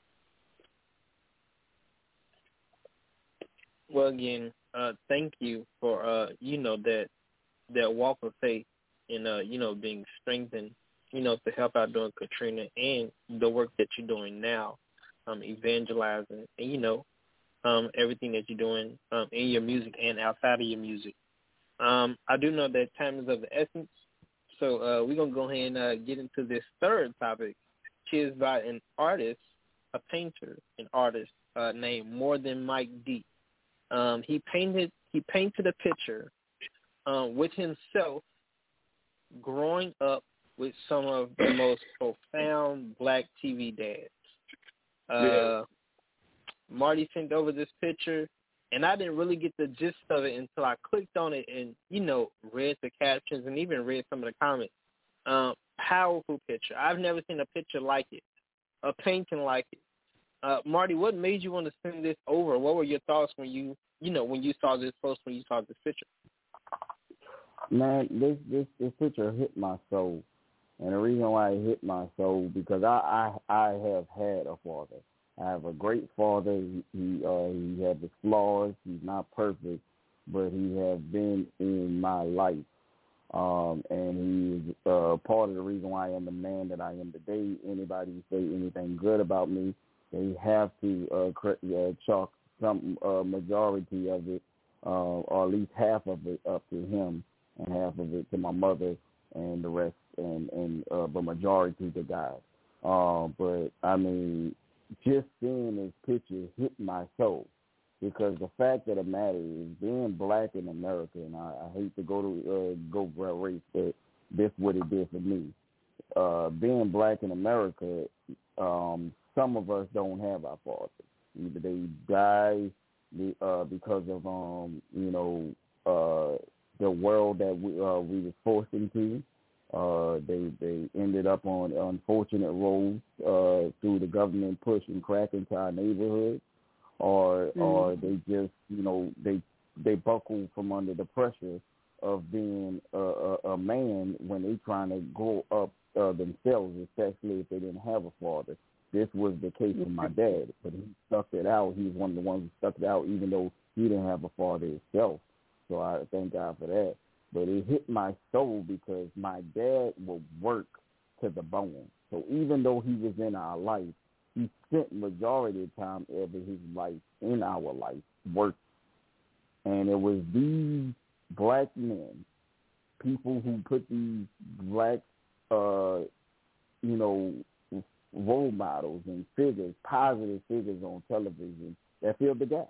Well, again, uh, thank you for uh, you know that that walk of faith and uh, you know being strengthened, you know, to help out during Katrina and the work that you're doing now, um, evangelizing, and you know, um, everything that you're doing um, in your music and outside of your music. Um, I do know that time is of the essence, so uh, we're going to go ahead and uh, get into this third topic, which is by an artist, a painter, an artist uh, named More Than Mike D. Um, he painted he painted a picture um, with himself growing up with some of the most profound black T V dads. Uh, yeah. Marty sent over this picture, and I didn't really get the gist of it until I clicked on it and, you know, read the captions and even read some of the comments. Um, powerful picture. I've never seen a picture like it, a painting like it. Uh, Marty, what made you want to send this over? What were your thoughts when you, you know, when you saw this post, when you saw this picture? Man, this this this picture hit my soul, and the reason why it hit my soul because I I, I have had a father. I have a great father. He he, uh, he had his flaws. He's not perfect, but he has been in my life, um, and he's uh, part of the reason why I am the man that I am today. Anybody say anything good about me, they have to uh, cr- uh, chalk some uh, majority of it, uh, or at least half of it, up to him, and half of it to my mother, and the rest, and and uh, the majority to God. Uh, but I mean, just seeing this picture hit my soul, because the fact of the matter is, being black in America, and I, I hate to go to uh, go for race, but this what it did for me. Uh, being black in America, um, some of us don't have our fathers. Either they die uh, because of um, you know uh, the world that we uh, we was forced into. Uh, they they ended up on unfortunate roads uh, through the government pushing crack into our neighborhood, or mm. or they just you know they they buckle from under the pressure of being a, a, a man when they trying to grow up uh, themselves, especially if they didn't have a father. This was the case with my dad, but he stuck it out. He was one of the ones who stuck it out, even though he didn't have a father himself. So I thank God for that. But it hit my soul because my dad would work to the bone. So even though he was in our life, he spent majority of the time of his life in our life working. And it was these black men, people who put these black, uh, you know, role models and figures, positive figures on television that filled the gap.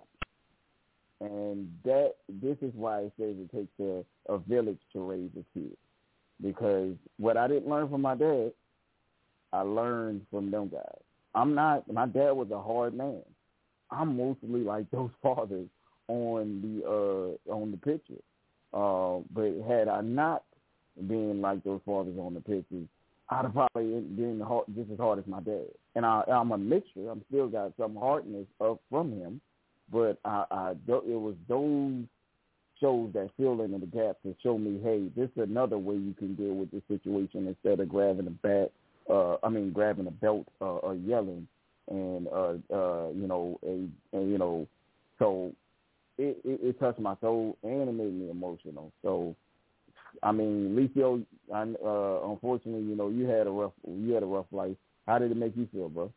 And that this is why it says it takes a, a village to raise a kid. Because what I didn't learn from my dad, I learned from them guys. I'm not, my dad was a hard man. I'm mostly like those fathers on the uh, on the picture. Uh, but had I not been like those fathers on the pictures, I'd have probably been hard, just as hard as my dad. And I, I'm a mixture. I'm still got some hardness up from him, but I, I, it was those shows that fill in the gaps and show me, hey, this is another way you can deal with this situation instead of grabbing a bat. Uh, I mean, grabbing a belt uh, or yelling, and uh, uh, you know, a, and, you know, so it, it, it touched my soul and it made me emotional. So, I mean, Licio, I, uh, unfortunately, you know, you had a rough, you had a rough life. How did it make you feel, bro?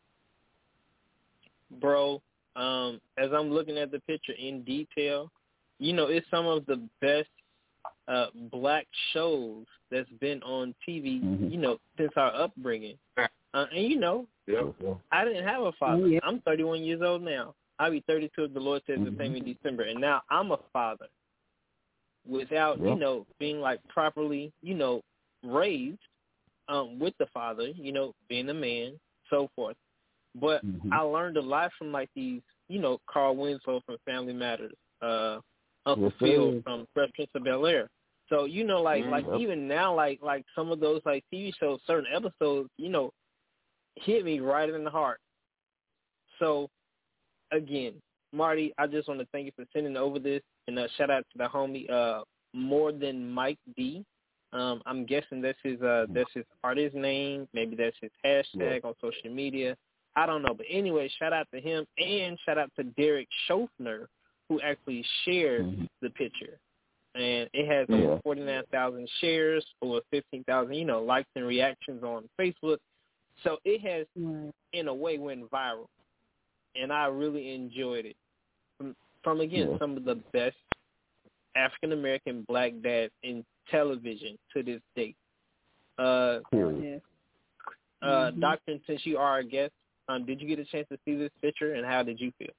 Bro, um, as I'm looking at the picture in detail, you know, it's some of the best uh, black shows that's been on T V, mm-hmm. you know, since our upbringing. Uh, and, you know, yeah. I didn't have a father. Yeah. I'm thirty-one years old now. I'll be thirty-two if the Lord says mm-hmm. the same in December. And now I'm a father without, yeah. you know, being, like, properly, you know, raised um, with the father, you know, being a man, so forth. But mm-hmm. I learned a lot from, like, these, you know, Carl Winslow from Family Matters, uh, Uncle yes, Phil from Fresh Prince of Bel-Air. So, you know, like, mm-hmm. like even now, like, like some of those, like, T V shows, certain episodes, you know, hit me right in the heart. So, again, Marty, I just want to thank you for sending over this, and uh, shout out to the homie, uh, More Than Mike D. Um, I'm guessing that's his, uh, that's his artist name. Maybe that's his hashtag yeah. on social media. I don't know. But anyway, shout out to him, and shout out to Derek Schofner, who actually shared mm-hmm. the picture. And it has yeah. over forty-nine thousand shares, over fifteen thousand, you know, likes and reactions on Facebook. So it has, mm. in a way, went viral. And I really enjoyed it. From, from again, yeah. some of the best African-American black dads in television to this day. Uh, yeah. uh, mm-hmm. Doctor, since you are a guest, um, did you get a chance to see this picture, and how did you feel?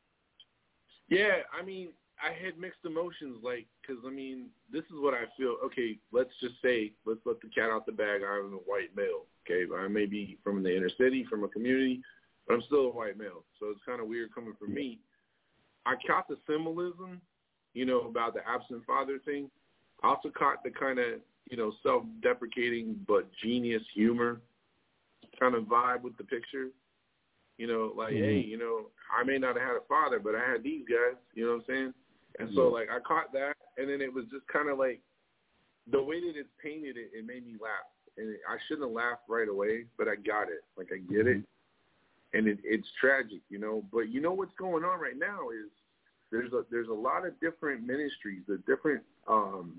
Yeah, I mean, I had mixed emotions, like, because, I mean, this is what I feel. Okay, let's just say, let's let the cat out the bag. I'm a white male, okay? I may be from the inner city, from a community, but I'm still a white male. So it's kind of weird coming from me. I caught the symbolism, you know, about the absent father thing. I also caught the kind of, you know, self-deprecating but genius humor kind of vibe with the picture. You know, like, mm-hmm. hey, you know, I may not have had a father, but I had these guys, you know what I'm saying? And so, like, I caught that, and then it was just kind of like the way that it's painted, it, it made me laugh. And it, I shouldn't have laughed right away, but I got it. Like, I get it. And it, it's tragic, you know. But you know what's going on right now is there's a, there's a lot of different ministries, the different um,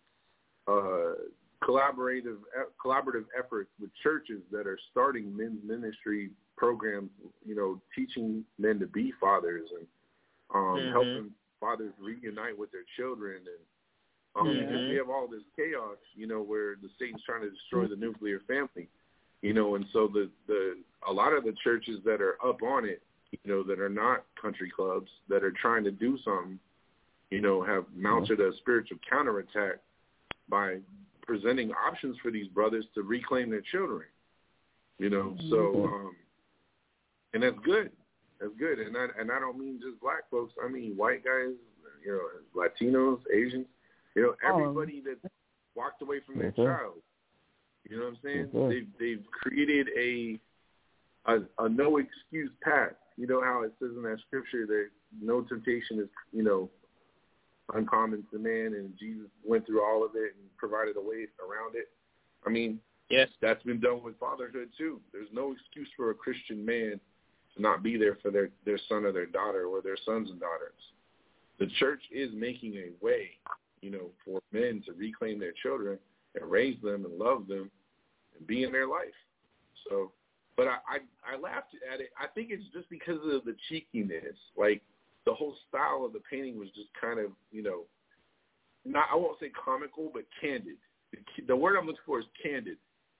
uh, collaborative collaborative efforts with churches that are starting men's ministry programs, you know, teaching men to be fathers and um, mm-hmm. helping fathers reunite with their children. And um, mm-hmm. because we have all this chaos, you know, where the Satan's trying to destroy the nuclear family, you know, and so the, the a lot of the churches that are up on it, you know, that are not country clubs, that are trying to do something, you know, have mounted a spiritual counterattack by presenting options for these brothers to reclaim their children, you know, so um, and that's good. That's good. And I, and I don't mean just black folks. I mean white guys, you know, Latinos, Asians, you know, everybody that walked away from their child. You know what I'm saying? They've, they've created a, a a no excuse path. You know how it says in that scripture that no temptation is, you know, uncommon to man, and Jesus went through all of it and provided a way around it. I mean, yes, that's been done with fatherhood too. There's no excuse for a Christian man to not be there for their, their son or their daughter or their sons and daughters. The church is making a way, you know, for men to reclaim their children and raise them and love them and be in their life. So, but I, I, I laughed at it. I think it's just because of the cheekiness. Like, the whole style of the painting was just kind of, you know, not, I won't say comical, but candid. The, the word I'm looking for is candid.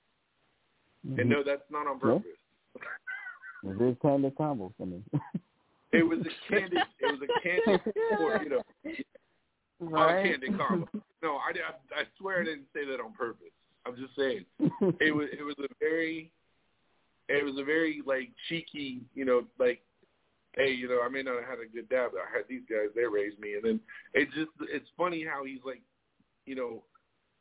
Mm-hmm. And no, that's not on purpose. Yeah. It is candid combo for me. It was a candid, it was a candid, or, you know, right. a candid combo. No, I, I, I swear I didn't say that on purpose. I'm just saying it was, it was a very, it was a very like cheeky, you know, like, hey, you know, I may not have had a good dad, but I had these guys, they raised me. And then it just, it's funny how he's like, you know,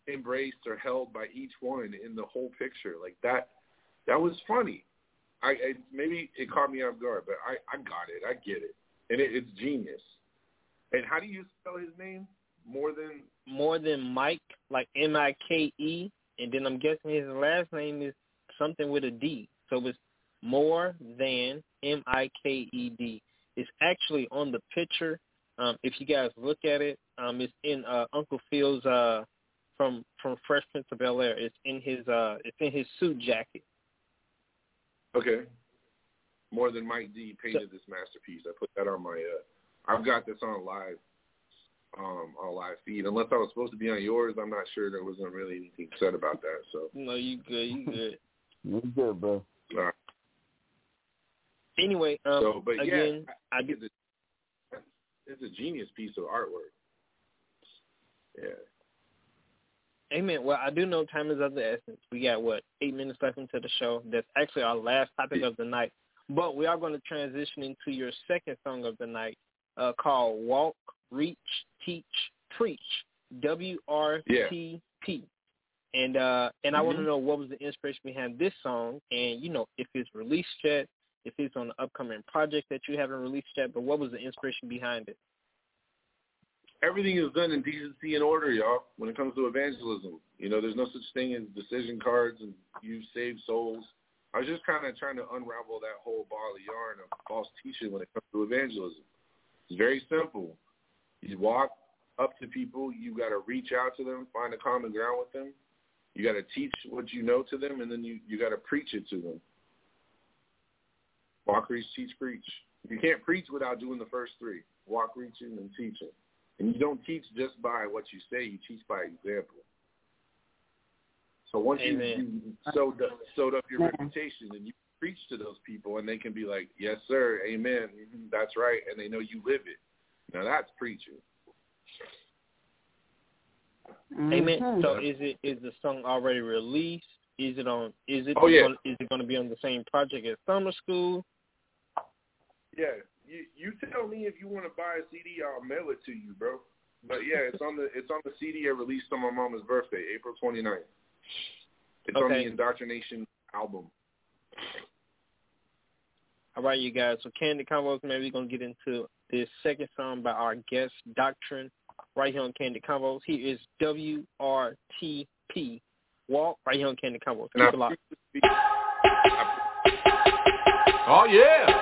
embraced or held by each one in the whole picture. Like that, that was funny. I, I maybe it caught me off guard, but I, I got it. I get it, and it, it's genius. And how do you spell his name? More than more than Mike, like M I K E, and then I'm guessing his last name is something with a D. So it's more than M I K E D. It's actually on the picture. Um, if you guys look at it, um, it's in uh, Uncle Phil's uh, from from Fresh Prince of Bel-Air. It's in his uh, it's in his suit jacket. Okay. More than Mike D painted so, this masterpiece. I put that on my. Uh, I've got this on live, um, on live feed. Unless I was supposed to be on yours, I'm not sure there wasn't really anything said about that. So. No, you good. You good. You good, bro. All right. Anyway, um, so, but again, yeah, I, I get the. It's a genius piece of artwork. Yeah. Amen. Well, I do know time is of the essence. We got, what, eight minutes left into the show. That's actually our last topic of the night. But we are going to transition into your second song of the night uh, called Walk, Reach, Teach, Preach, W R T P. Yeah. And uh, and mm-hmm. I want to know what was the inspiration behind this song and, you know, if it's released yet, if it's on the upcoming project that you haven't released yet, but what was the inspiration behind it? Everything is done in decency and order, y'all, when it comes to evangelism. You know, there's no such thing as decision cards and you save souls. I was just kind of trying to unravel that whole ball of yarn of false teaching when it comes to evangelism. It's very simple. You walk up to people. You got to reach out to them, find a common ground with them. You got to teach what you know to them, and then you, you got to preach it to them. Walk, reach, teach, preach. You can't preach without doing the first three. Walk, reaching, and teaching. And you don't teach just by what you say. You teach by example. So once you, you sewed up, sewed up your reputation and you preach to those people and they can be like, yes, sir, amen, mm-hmm, that's right, and they know you live it. Now that's preaching. Amen. Mm-hmm. So is it is the song already released? Is it on? Is it? Oh, yeah. Gonna, is it going to be on the same project as Summer School? Yeah. You you tell me if you want to buy a C D, I'll mail it to you, bro. But yeah, it's on the it's on the C D I released on my mama's birthday, April twenty-ninth. It's okay. On the Indoctrination album. All right, you guys. So Candid Convos, man, we're going to get into this second song by our guest, Doctrine, right here on Candid Convos. He is W R T P. Walk, right here on Candid Convos. Keep it locked. Oh, yeah.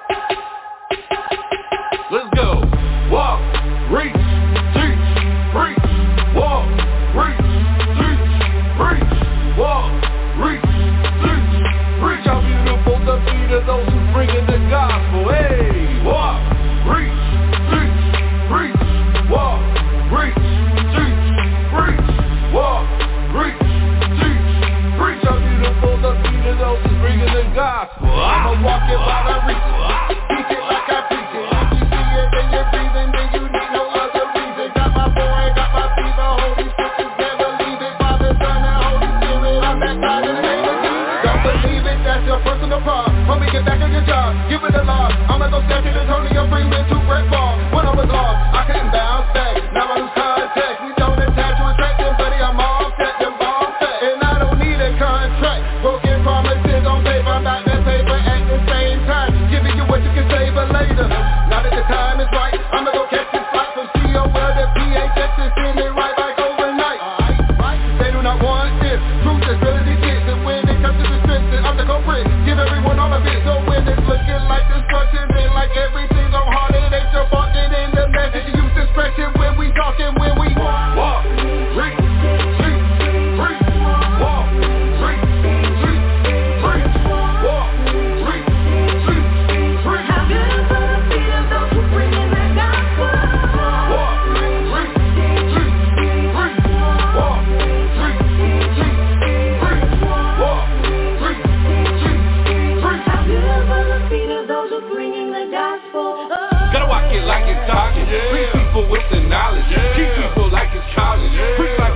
Let's go. Walk, reach, teach, preach. Walk, reach, teach, preach. Walk, reach, teach, preach. How beautiful the feet of those who bring in the gospel. Hey, walk, reach, teach, preach. Walk, reach, teach, preach. Walk, reach, teach, preach. How beautiful the feet of those who bring in the gospel. I'ma walk it while I reach it. Teach it like I preach it. Then you're breathing, then you need no other reason. Got my boy, got my fever, holy scriptures, never leave it. Father, Son, and Holy Spirit, I'm back by the name of Jesus. Don't believe it, that's your personal problem. Homie, get back on your job, give it a law. I'ma go step to the Tony, I'm free with two great balls. When I was off, I couldn't bounce back. Now I lose contact, we don't attach to attract them, buddy, I'm all set, them ball set. And I don't need a contract, broken promises on paper, I'm not that paper at the same time. Giving you what you can save for later. Now that the time is right, I'ma go catch this flight from C O L to P A, Texas, send it right back overnight. They do not want this, truth as real as it gets. And when it comes to the scripture, I'm the culprit. Give everyone all of it. So when it's looking like destruction, then like everything's on hard, it ain't your fault, it in the message. Use discretion when we talking, when we walk, walk, reach, teach, preach, walk, reach, teach, preach, walk, reach, teach, preach. How beautiful the feet of those who bring in the gospel. Walk, reach, teach, preach, walk, reach, teach, preach, walk, reach, teach, preach. How beautiful the feet of those who bring in the gospel. Gotta walk it like it's talking. Yeah. Preach people with the knowledge. Yeah. Teach people like it's college. Yeah. Preach like the ancient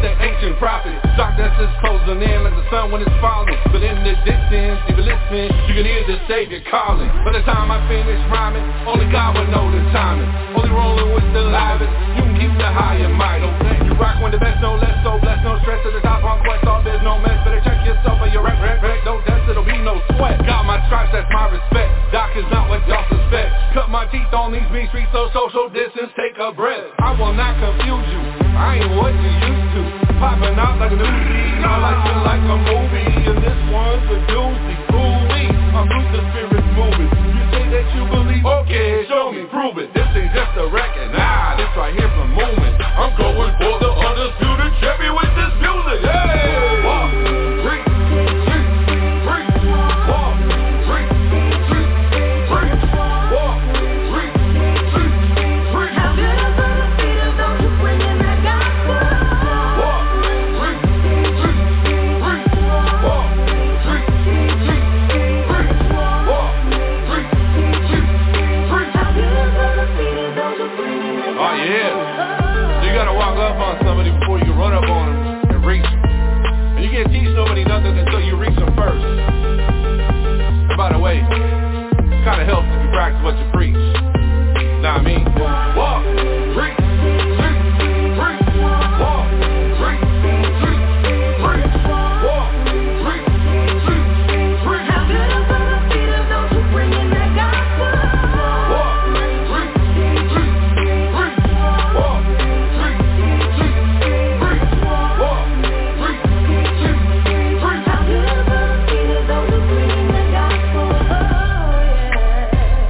preaching prophet. Darkness is closing in like the sun when it's falling. But in the distance, if you listen, you can hear the Savior calling. By the time I finish rhyming, only God will know the timing. Only rolling with the livest, you can keep the high and might. Okay, you rock when the best, no less, so blessed, no stress to the top on quest. All there's no mess, better check yourself or your wreck, wreck, wreck. No death, it'll be no sweat. Got my stripes, that's my respect. Doc is not what y'all suspect. Cut my teeth on these mean streets, so social distance, take a breath. I will not confuse you, I ain't what you used to. Popping out like a newsie, I like it like a movie. And this one's a doozy, ooh-wee, I'm through the spirit moving. You say that you believe, okay, show me, prove it. This ain't just a record, nah, this right here from moving. I'm going for the undisputed champion with this music, hey! Walk, breathe, breathe, breathe, walk, breathe, breathe, breathe, walk, breathe, breathe, breathe. How beautiful the feet of those who bring in that gospel. Walk, breathe, breathe, breathe, walk, breathe, breathe, breathe, walk, breathe, breathe, breathe. How beautiful the feet of those who bring in that gospel. Oh yeah. You gotta walk up on somebody before you can run up on them and reach them. And you can't teach nobody nothing until you reach them first. And by the way, it kinda helps if you practice what you preach. Know what I mean? Walk, preach, preach, preach, walk, preach, preach, preach, walk, preach, preach, preach. How beautiful the feet of those who bring in that gospel. Walk, preach, preach, preach, walk, preach, preach, preach, walk, preach, preach, preach. How beautiful the feet of those who bring in that gospel. Oh yeah.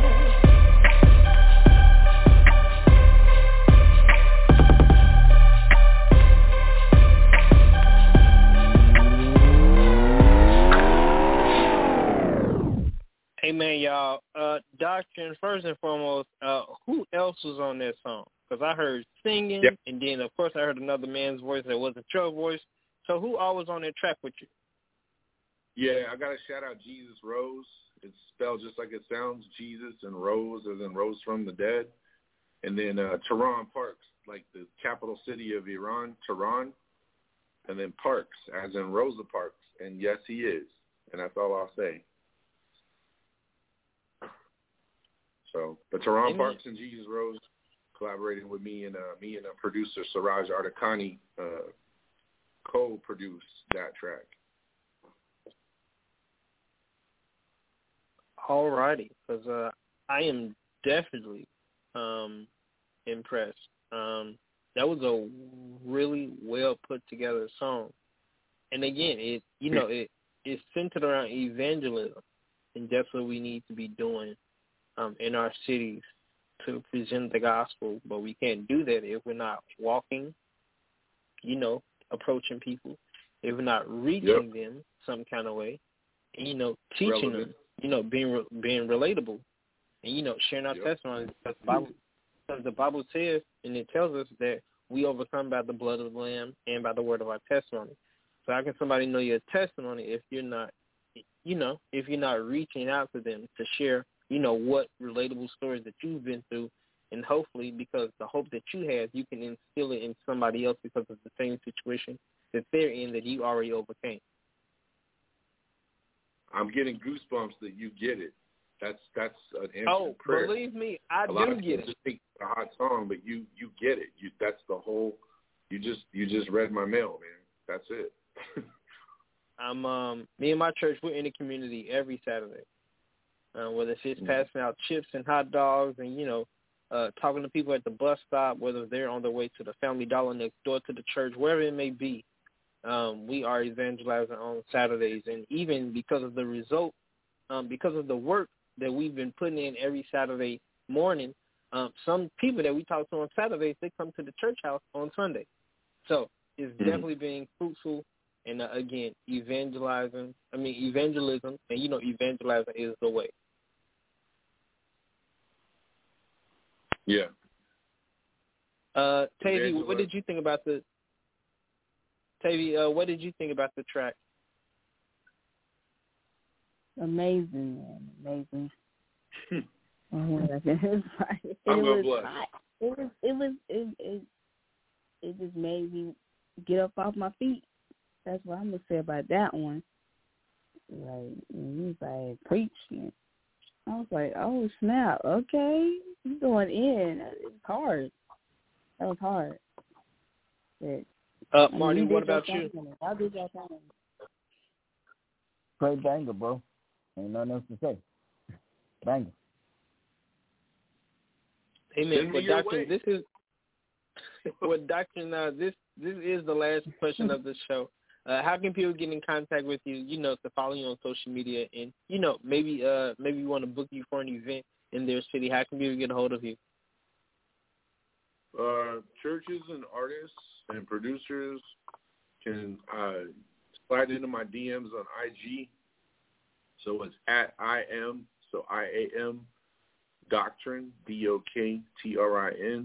Amen, y'all. Uh, Doctrine, first and foremost, uh, who else was on that song? Because I heard singing, yep. And then, of course, I heard another man's voice that wasn't your voice. So who all was on that track with you? Yeah, I got to shout out Jesus Rose. It's spelled just like it sounds, Jesus, and Rose, as in Rose from the dead. And then uh, Tehran Parks, like the capital city of Iran, Tehran. And then Parks, as in Rosa Parks. And yes, he is. And that's all I'll say. So, but Tehran Parks and Jesus Rose collaborating with me, and uh, me and a producer, Siraj Ardakani, uh, co-produced that track. All righty, because uh, I am definitely um, impressed. Um, that was a really well put together song, and again, it you know it it's centered around evangelism, and that's what we need to be doing. Um, in our cities to present the gospel, but we can't do that if we're not walking, you know, approaching people, if we're not reaching yep. them some kind of way, and, you know, teaching Relevant. them, you know, being re- being relatable, and, you know, sharing our yep. testimonies, because the Bible, because the Bible says, and it tells us that we overcome by the blood of the Lamb and by the word of our testimony. So how can somebody know your testimony if you're not, you know, if you're not reaching out to them to share, you know, what relatable stories that you've been through, and hopefully because the hope that you have, you can instill it in somebody else because of the same situation that they're in that you already overcame. I'm getting goosebumps that you get it. That's that's an answer Oh, prayer. Believe me, I a do lot of get people it. Just think it's a hot song, but you you get it. You that's the whole. You just you just read my mail, man. That's it. I'm um me and my church, we're in the community every Saturday. Uh, whether it's just passing out chips and hot dogs and, you know, uh, talking to people at the bus stop, whether they're on their way to the Family Dollar next door to the church, wherever it may be, um, we are evangelizing on Saturdays. And even because of the result, um, because of the work that we've been putting in every Saturday morning, um, some people that we talk to on Saturdays, they come to the church house on Sunday. So it's mm-hmm. definitely being fruitful. And, uh, again, evangelizing, I mean, evangelism, and, you know, evangelizing is the way. Yeah. Uh, Tavy, what did you think about the, Tavy, uh, what did you think about the track? Amazing, man. Amazing. oh, it was, I'm it gonna was, blush. I, it was, it was, it, it, it just made me get up off my feet. That's what I'm gonna say about that one. Like he's like preaching. I was like, oh snap, okay, he's going in. It's hard. That was hard. But, uh, I mean, Marty, you what did your about you? thing. I did your thing. Straight banger, bro. Ain't nothing else to say. Banger. Amen. Well, Doctor, this is well, Doctor. Now, this this is the last question of the show. Uh, how can people get in contact with you? You know, to follow you on social media, and you know, maybe uh, maybe you want to book you for an event in their city. How can people get a hold of you? Uh, churches and artists and producers can uh, slide into my D Ms on I G. So it's at I am, so I A M, Doctrine, D O K T R I N.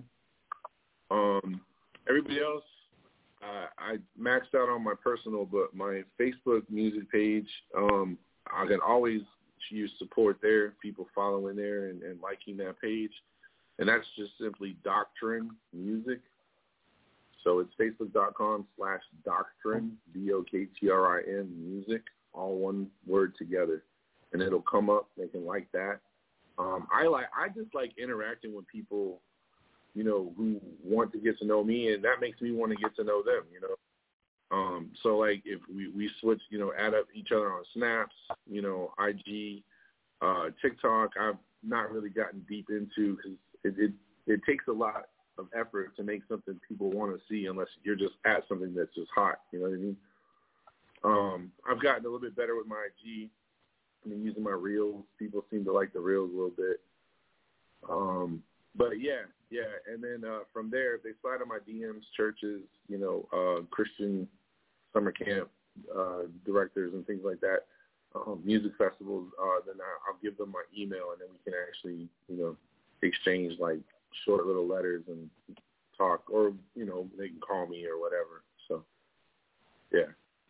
Um, everybody else, uh, I maxed out on my personal, but my Facebook music page, um, I can always use support there, people following there and, and liking that page. And that's just simply Doctrine Music. So it's facebook.com slash Doctrine, D O K T R I N, music, all one word together. And it'll come up. They can like that. Um, I like. I just like interacting with people, you know, who want to get to know me, and that makes me want to get to know them, you know. Um, so, like, if we, we switch, you know, add up each other on Snaps, you know, I G, uh, TikTok, I've not really gotten deep into because it, it, it takes a lot of effort to make something people want to see unless you're just at something that's just hot, you know what I mean? Um, I've gotten a little bit better with my I G. I've been using my Reels. People seem to like the Reels a little bit. Um, but, yeah, yeah. And then uh, from there, if they slide on my D Ms, churches, you know, uh, Christian summer camp uh, directors and things like that, um, music festivals, uh, then I, I'll give them my email, and then we can actually, you know, exchange, like, short little letters and talk, or, you know, they can call me or whatever. So, yeah.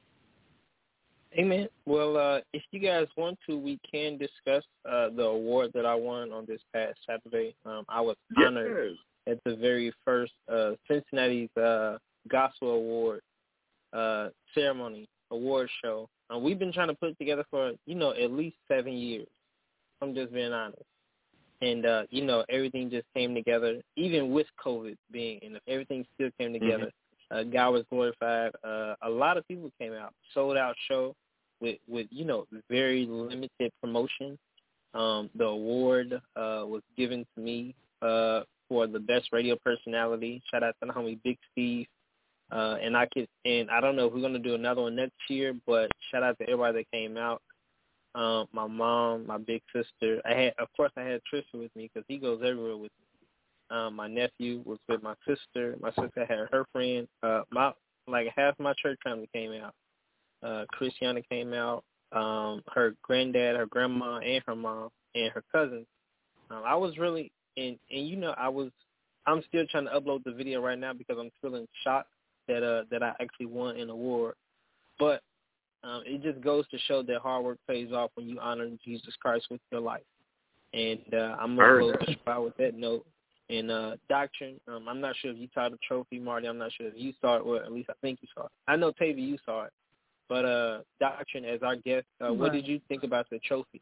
Amen. Well, uh, if you guys want to, we can discuss uh, the award that I won on this past Saturday. Um, I was honored yes. at the very first uh, Cincinnati's uh, Gospel Award uh, ceremony, award show. Uh, we've been trying to put it together for, you know, at least seven years. I'm just being honest. And, uh, you know, everything just came together, even with COVID being in it, everything still came together. Mm-hmm. Uh, God was glorified. Uh, a lot of people came out, sold out show with, with you know, very limited promotion. Um, the award uh, was given to me uh, for the best radio personality. Shout out to the homie Big Steve. Uh, and I could, and I don't know if we're going to do another one next year, but shout out to everybody that came out. Um, my mom, my big sister. I had, of course, I had Tristan with me because he goes everywhere with me. Um, my nephew was with my sister. My sister had her friend. Uh, my like half my church family came out. Uh, Christiana came out. Um, her granddad, her grandma, and her mom, and her cousins. Um, I was really, and and you know, I was. I'm still trying to upload the video right now because I'm still in shock that uh that I actually won an award, but. Um, it just goes to show that hard work pays off when you honor Jesus Christ with your life. And uh, I'm going to close out with that note. And uh, Doctrine, um, I'm not sure if you saw the trophy, Marty. I'm not sure if you saw it, or at least I think you saw it. I know, Tavy, you saw it. But uh, Doctrine, as our guest, uh, what did you think about the trophy?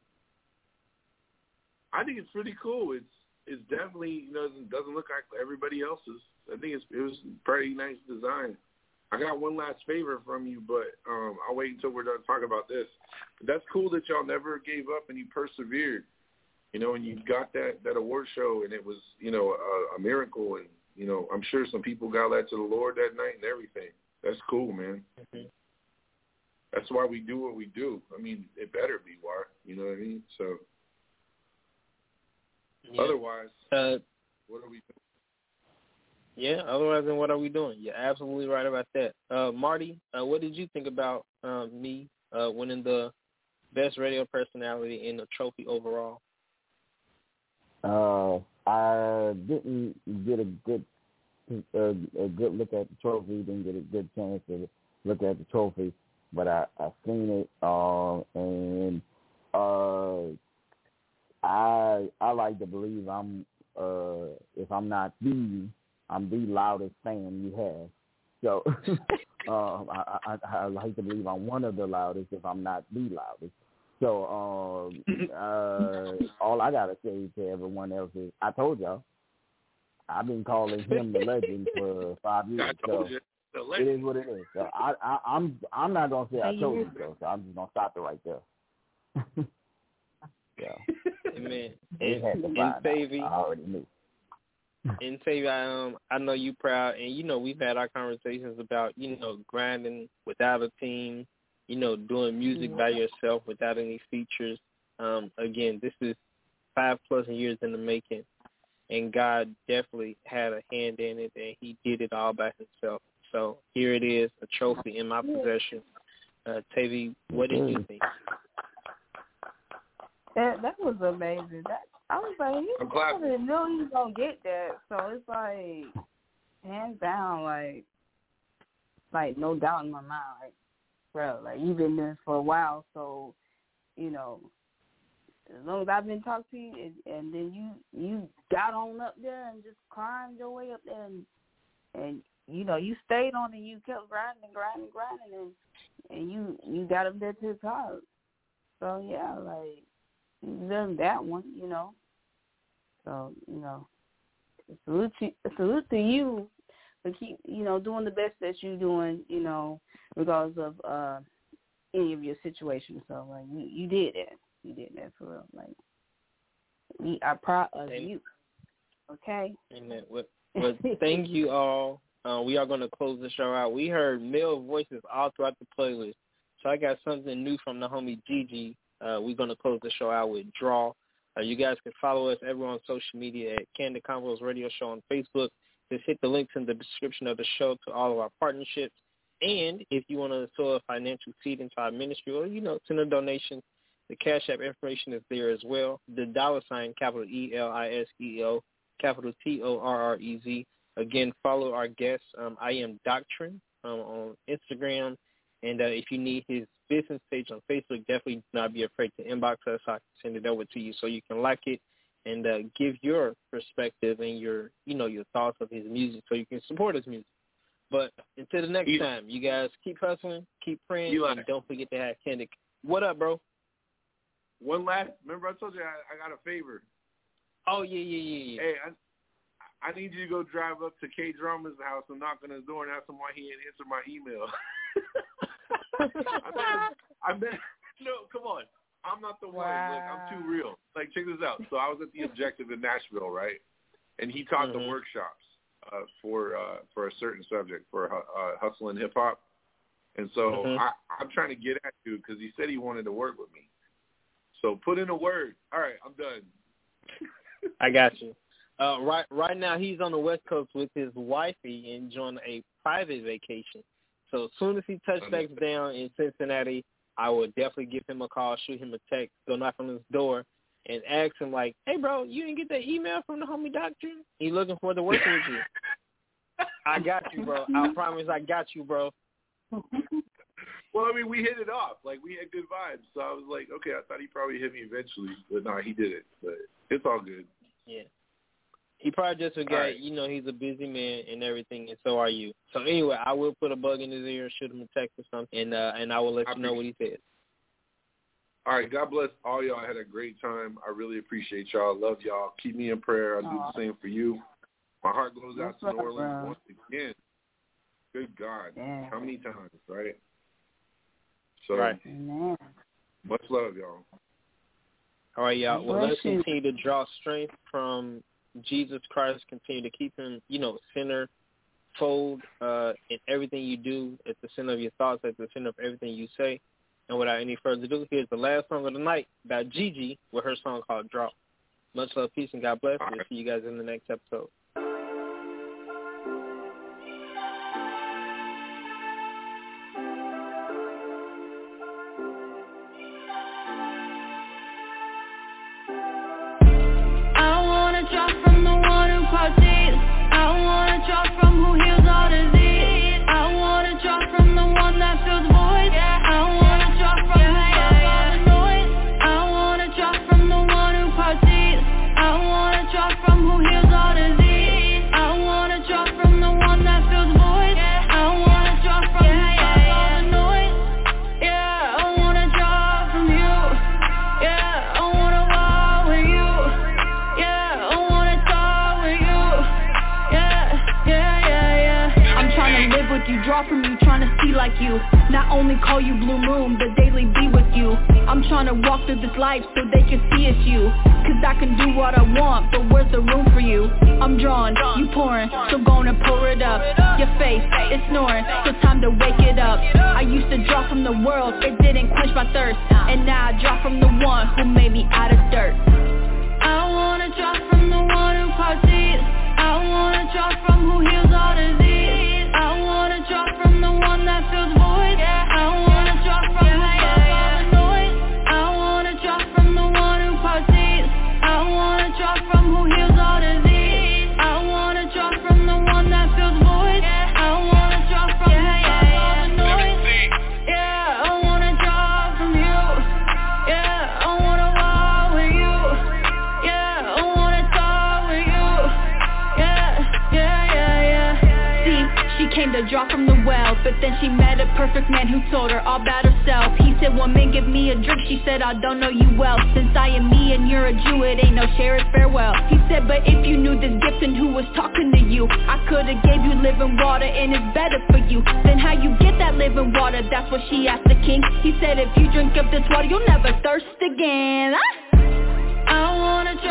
I think it's pretty cool. It's it's definitely, you know, it doesn't look like everybody else's. I think it's, it was pretty nice design. I got one last favor from you, but um, I'll wait until we're done talking about this. But that's cool that y'all never gave up and you persevered, you know, and you got that, that award show, and it was, you know, a, a miracle. And, you know, I'm sure some people got led to the Lord that night and everything. That's cool, man. Mm-hmm. That's why we do what we do. I mean, it better be why, you know what I mean? So, yeah. Otherwise, uh, what are we doing? Yeah, otherwise, then what are we doing? You're absolutely right about that. Uh, Marty, uh, what did you think about um, me uh, winning the best radio personality in the trophy overall? Uh, I didn't get a good uh, a good look at the trophy. Didn't get a good chance to look at the trophy, but I I seen it, uh, and uh, I I like to believe I'm uh, if I'm not the I'm the loudest fan you have. So Uh, I, I, I like to believe I'm one of the loudest, if I'm not the loudest. So um, uh, all I gotta say to everyone else is, I told y'all, I've been calling him the legend for five years. I told so you. it is what it is. So I, I, I'm I'm not gonna say I told you so. So I'm just gonna stop it right there. Yeah. Man, It had to and, find and Savy, out. I already knew. and Savy, I, um, I know you proud, and you know we've had our conversations about you know grinding without a team, you know doing music by yourself without any features. Um, again, this is five plus years in the making, and God definitely had a hand in it, and He did it all by Himself. So here it is, a trophy in my possession. Uh, Tavy, what did you think? That that was amazing. That I was like, he probably knew he was gonna get that. So it's like hands down, like like no doubt in my mind, like bro, like you've been doing this for a while, so you know, as long as I've been talking to you, and, and then you you got on up there and just climbed your way up there, and and you know you stayed on it, you kept grinding, grinding, grinding, and and you you got up there to the top. So yeah, like. Done that one, you know. So, you know, salute to, salute to you for keep, you know, doing the best that you're doing, you know, regardless of uh, any of your situations. So, like, you, you did that. You did that for real. Like, we are proud of Amen. You. Okay? Amen. Well, well thank you all. Uh, we are going to close the show out. We heard male voices all throughout the playlist. So I got something new from the homie Gigi. Uh, we're going to close the show out with Draw. Uh, you guys can follow us everywhere on social media at Candid Convos Radio Show on Facebook. Just hit the links in the description of the show to all of our partnerships. And if you want to sow a financial seed into our ministry or, you know, send a donation, the Cash App information is there as well. The dollar sign, capital E L I S E O, capital T O R R E Z. Again, follow our guest. Um, I am Doctrine um, on Instagram. And uh, if you need his business page on Facebook, definitely do not be afraid to inbox us. I can send it over to you so you can like it and uh, give your perspective and your, you know, your thoughts of his music so you can support his music. But until the next Eli. time, you guys keep hustling, keep praying, Eli. and don't forget to have Candid. What up, bro? One last, remember I told you I, I got a favor. Oh, yeah, yeah, yeah, yeah. Hey, I, I need you to go drive up to K Drummer's house and knock on his door and ask him why he didn't answer my email. I mean, I mean, no, come on. I'm not the one. Wow. Like, I'm too real. Like, check this out. So I was at the Objective in Nashville, right? And he taught mm-hmm. the workshops uh, for uh, for a certain subject, for uh, hustle and hip hop. And so mm-hmm. I, I'm trying to get at you because he said he wanted to work with me. So put in a word. All right, I'm done. I got you. Uh, right, right now he's on the West Coast with his wifey enjoying a private vacation. So as soon as he touchbacks down in Cincinnati, I will definitely give him a call, shoot him a text, go knock on his door, and ask him like, "Hey, bro, you didn't get that email from the homie Doctrine? He looking forward to working with you." I got you, bro. I promise I got you, bro. Well, I mean, we hit it off. Like, we had good vibes. So I was like, okay, I thought he'd probably hit me eventually. But, no, he did it. But it's all good. Yeah. He probably just forgot, right. you know, he's a busy man and everything, and so are you. So, anyway, I will put a bug in his ear, shoot him a text or something, and uh, and I will let I you know what he says. All right. God bless all y'all. I had a great time. I really appreciate y'all. Love y'all. Keep me in prayer. I'll do the same for you. My heart goes out to New Orleans once again. Good God. Yeah. How many times, right? So, right. much love, y'all. All right, y'all. Well, let's continue to draw strength from Jesus Christ. Continue to keep him, you know, center, fold uh, in everything you do, at the center of your thoughts, at the center of everything you say. And without any further ado, here's the last song of the night by Gigi with her song called Drop. Much love, peace, and God bless. We'll see you guys in the next episode. From who heals all disease. to draw from you, trying to see like you. Not only call you blue moon, but daily be with you. I'm trying to walk through this life so they can see it's you. Cause I can do what I want, but where's the room for you? I'm drawn, you pouring, so gonna pour it up. Your face, it's snoring, so time to wake it up. I used to draw from the world, it didn't quench my thirst. And now I draw from the one who made me out of dirt. I wanna draw from the one who parts seas. I wanna draw from who heals all disease. I wanna draw from the one that fills voids. I wanna draw from who stops all the noise. I wanna draw from the one who parts seas. I wanna draw from who heals all disease. I wanna draw from the one that fills voids. I wanna draw from who stops all the noise. Yeah, I wanna draw from you. Yeah, I wanna walk with you. Yeah, I wanna talk with you. Yeah, yeah, yeah, yeah. See, she came to draw from the well, but then she met a perfect man who told her all about herself. He said, woman, give me a drink. She said, I don't know you well. Since I am me and you're a Jew, it ain't no share, it's farewell. He said, but if you knew this gift and who was talking to you, I could've gave you living water and it's better for you. Then how you get that living water? That's what she asked the king. He said, if you drink up this water, you'll never thirst again. I, I wanna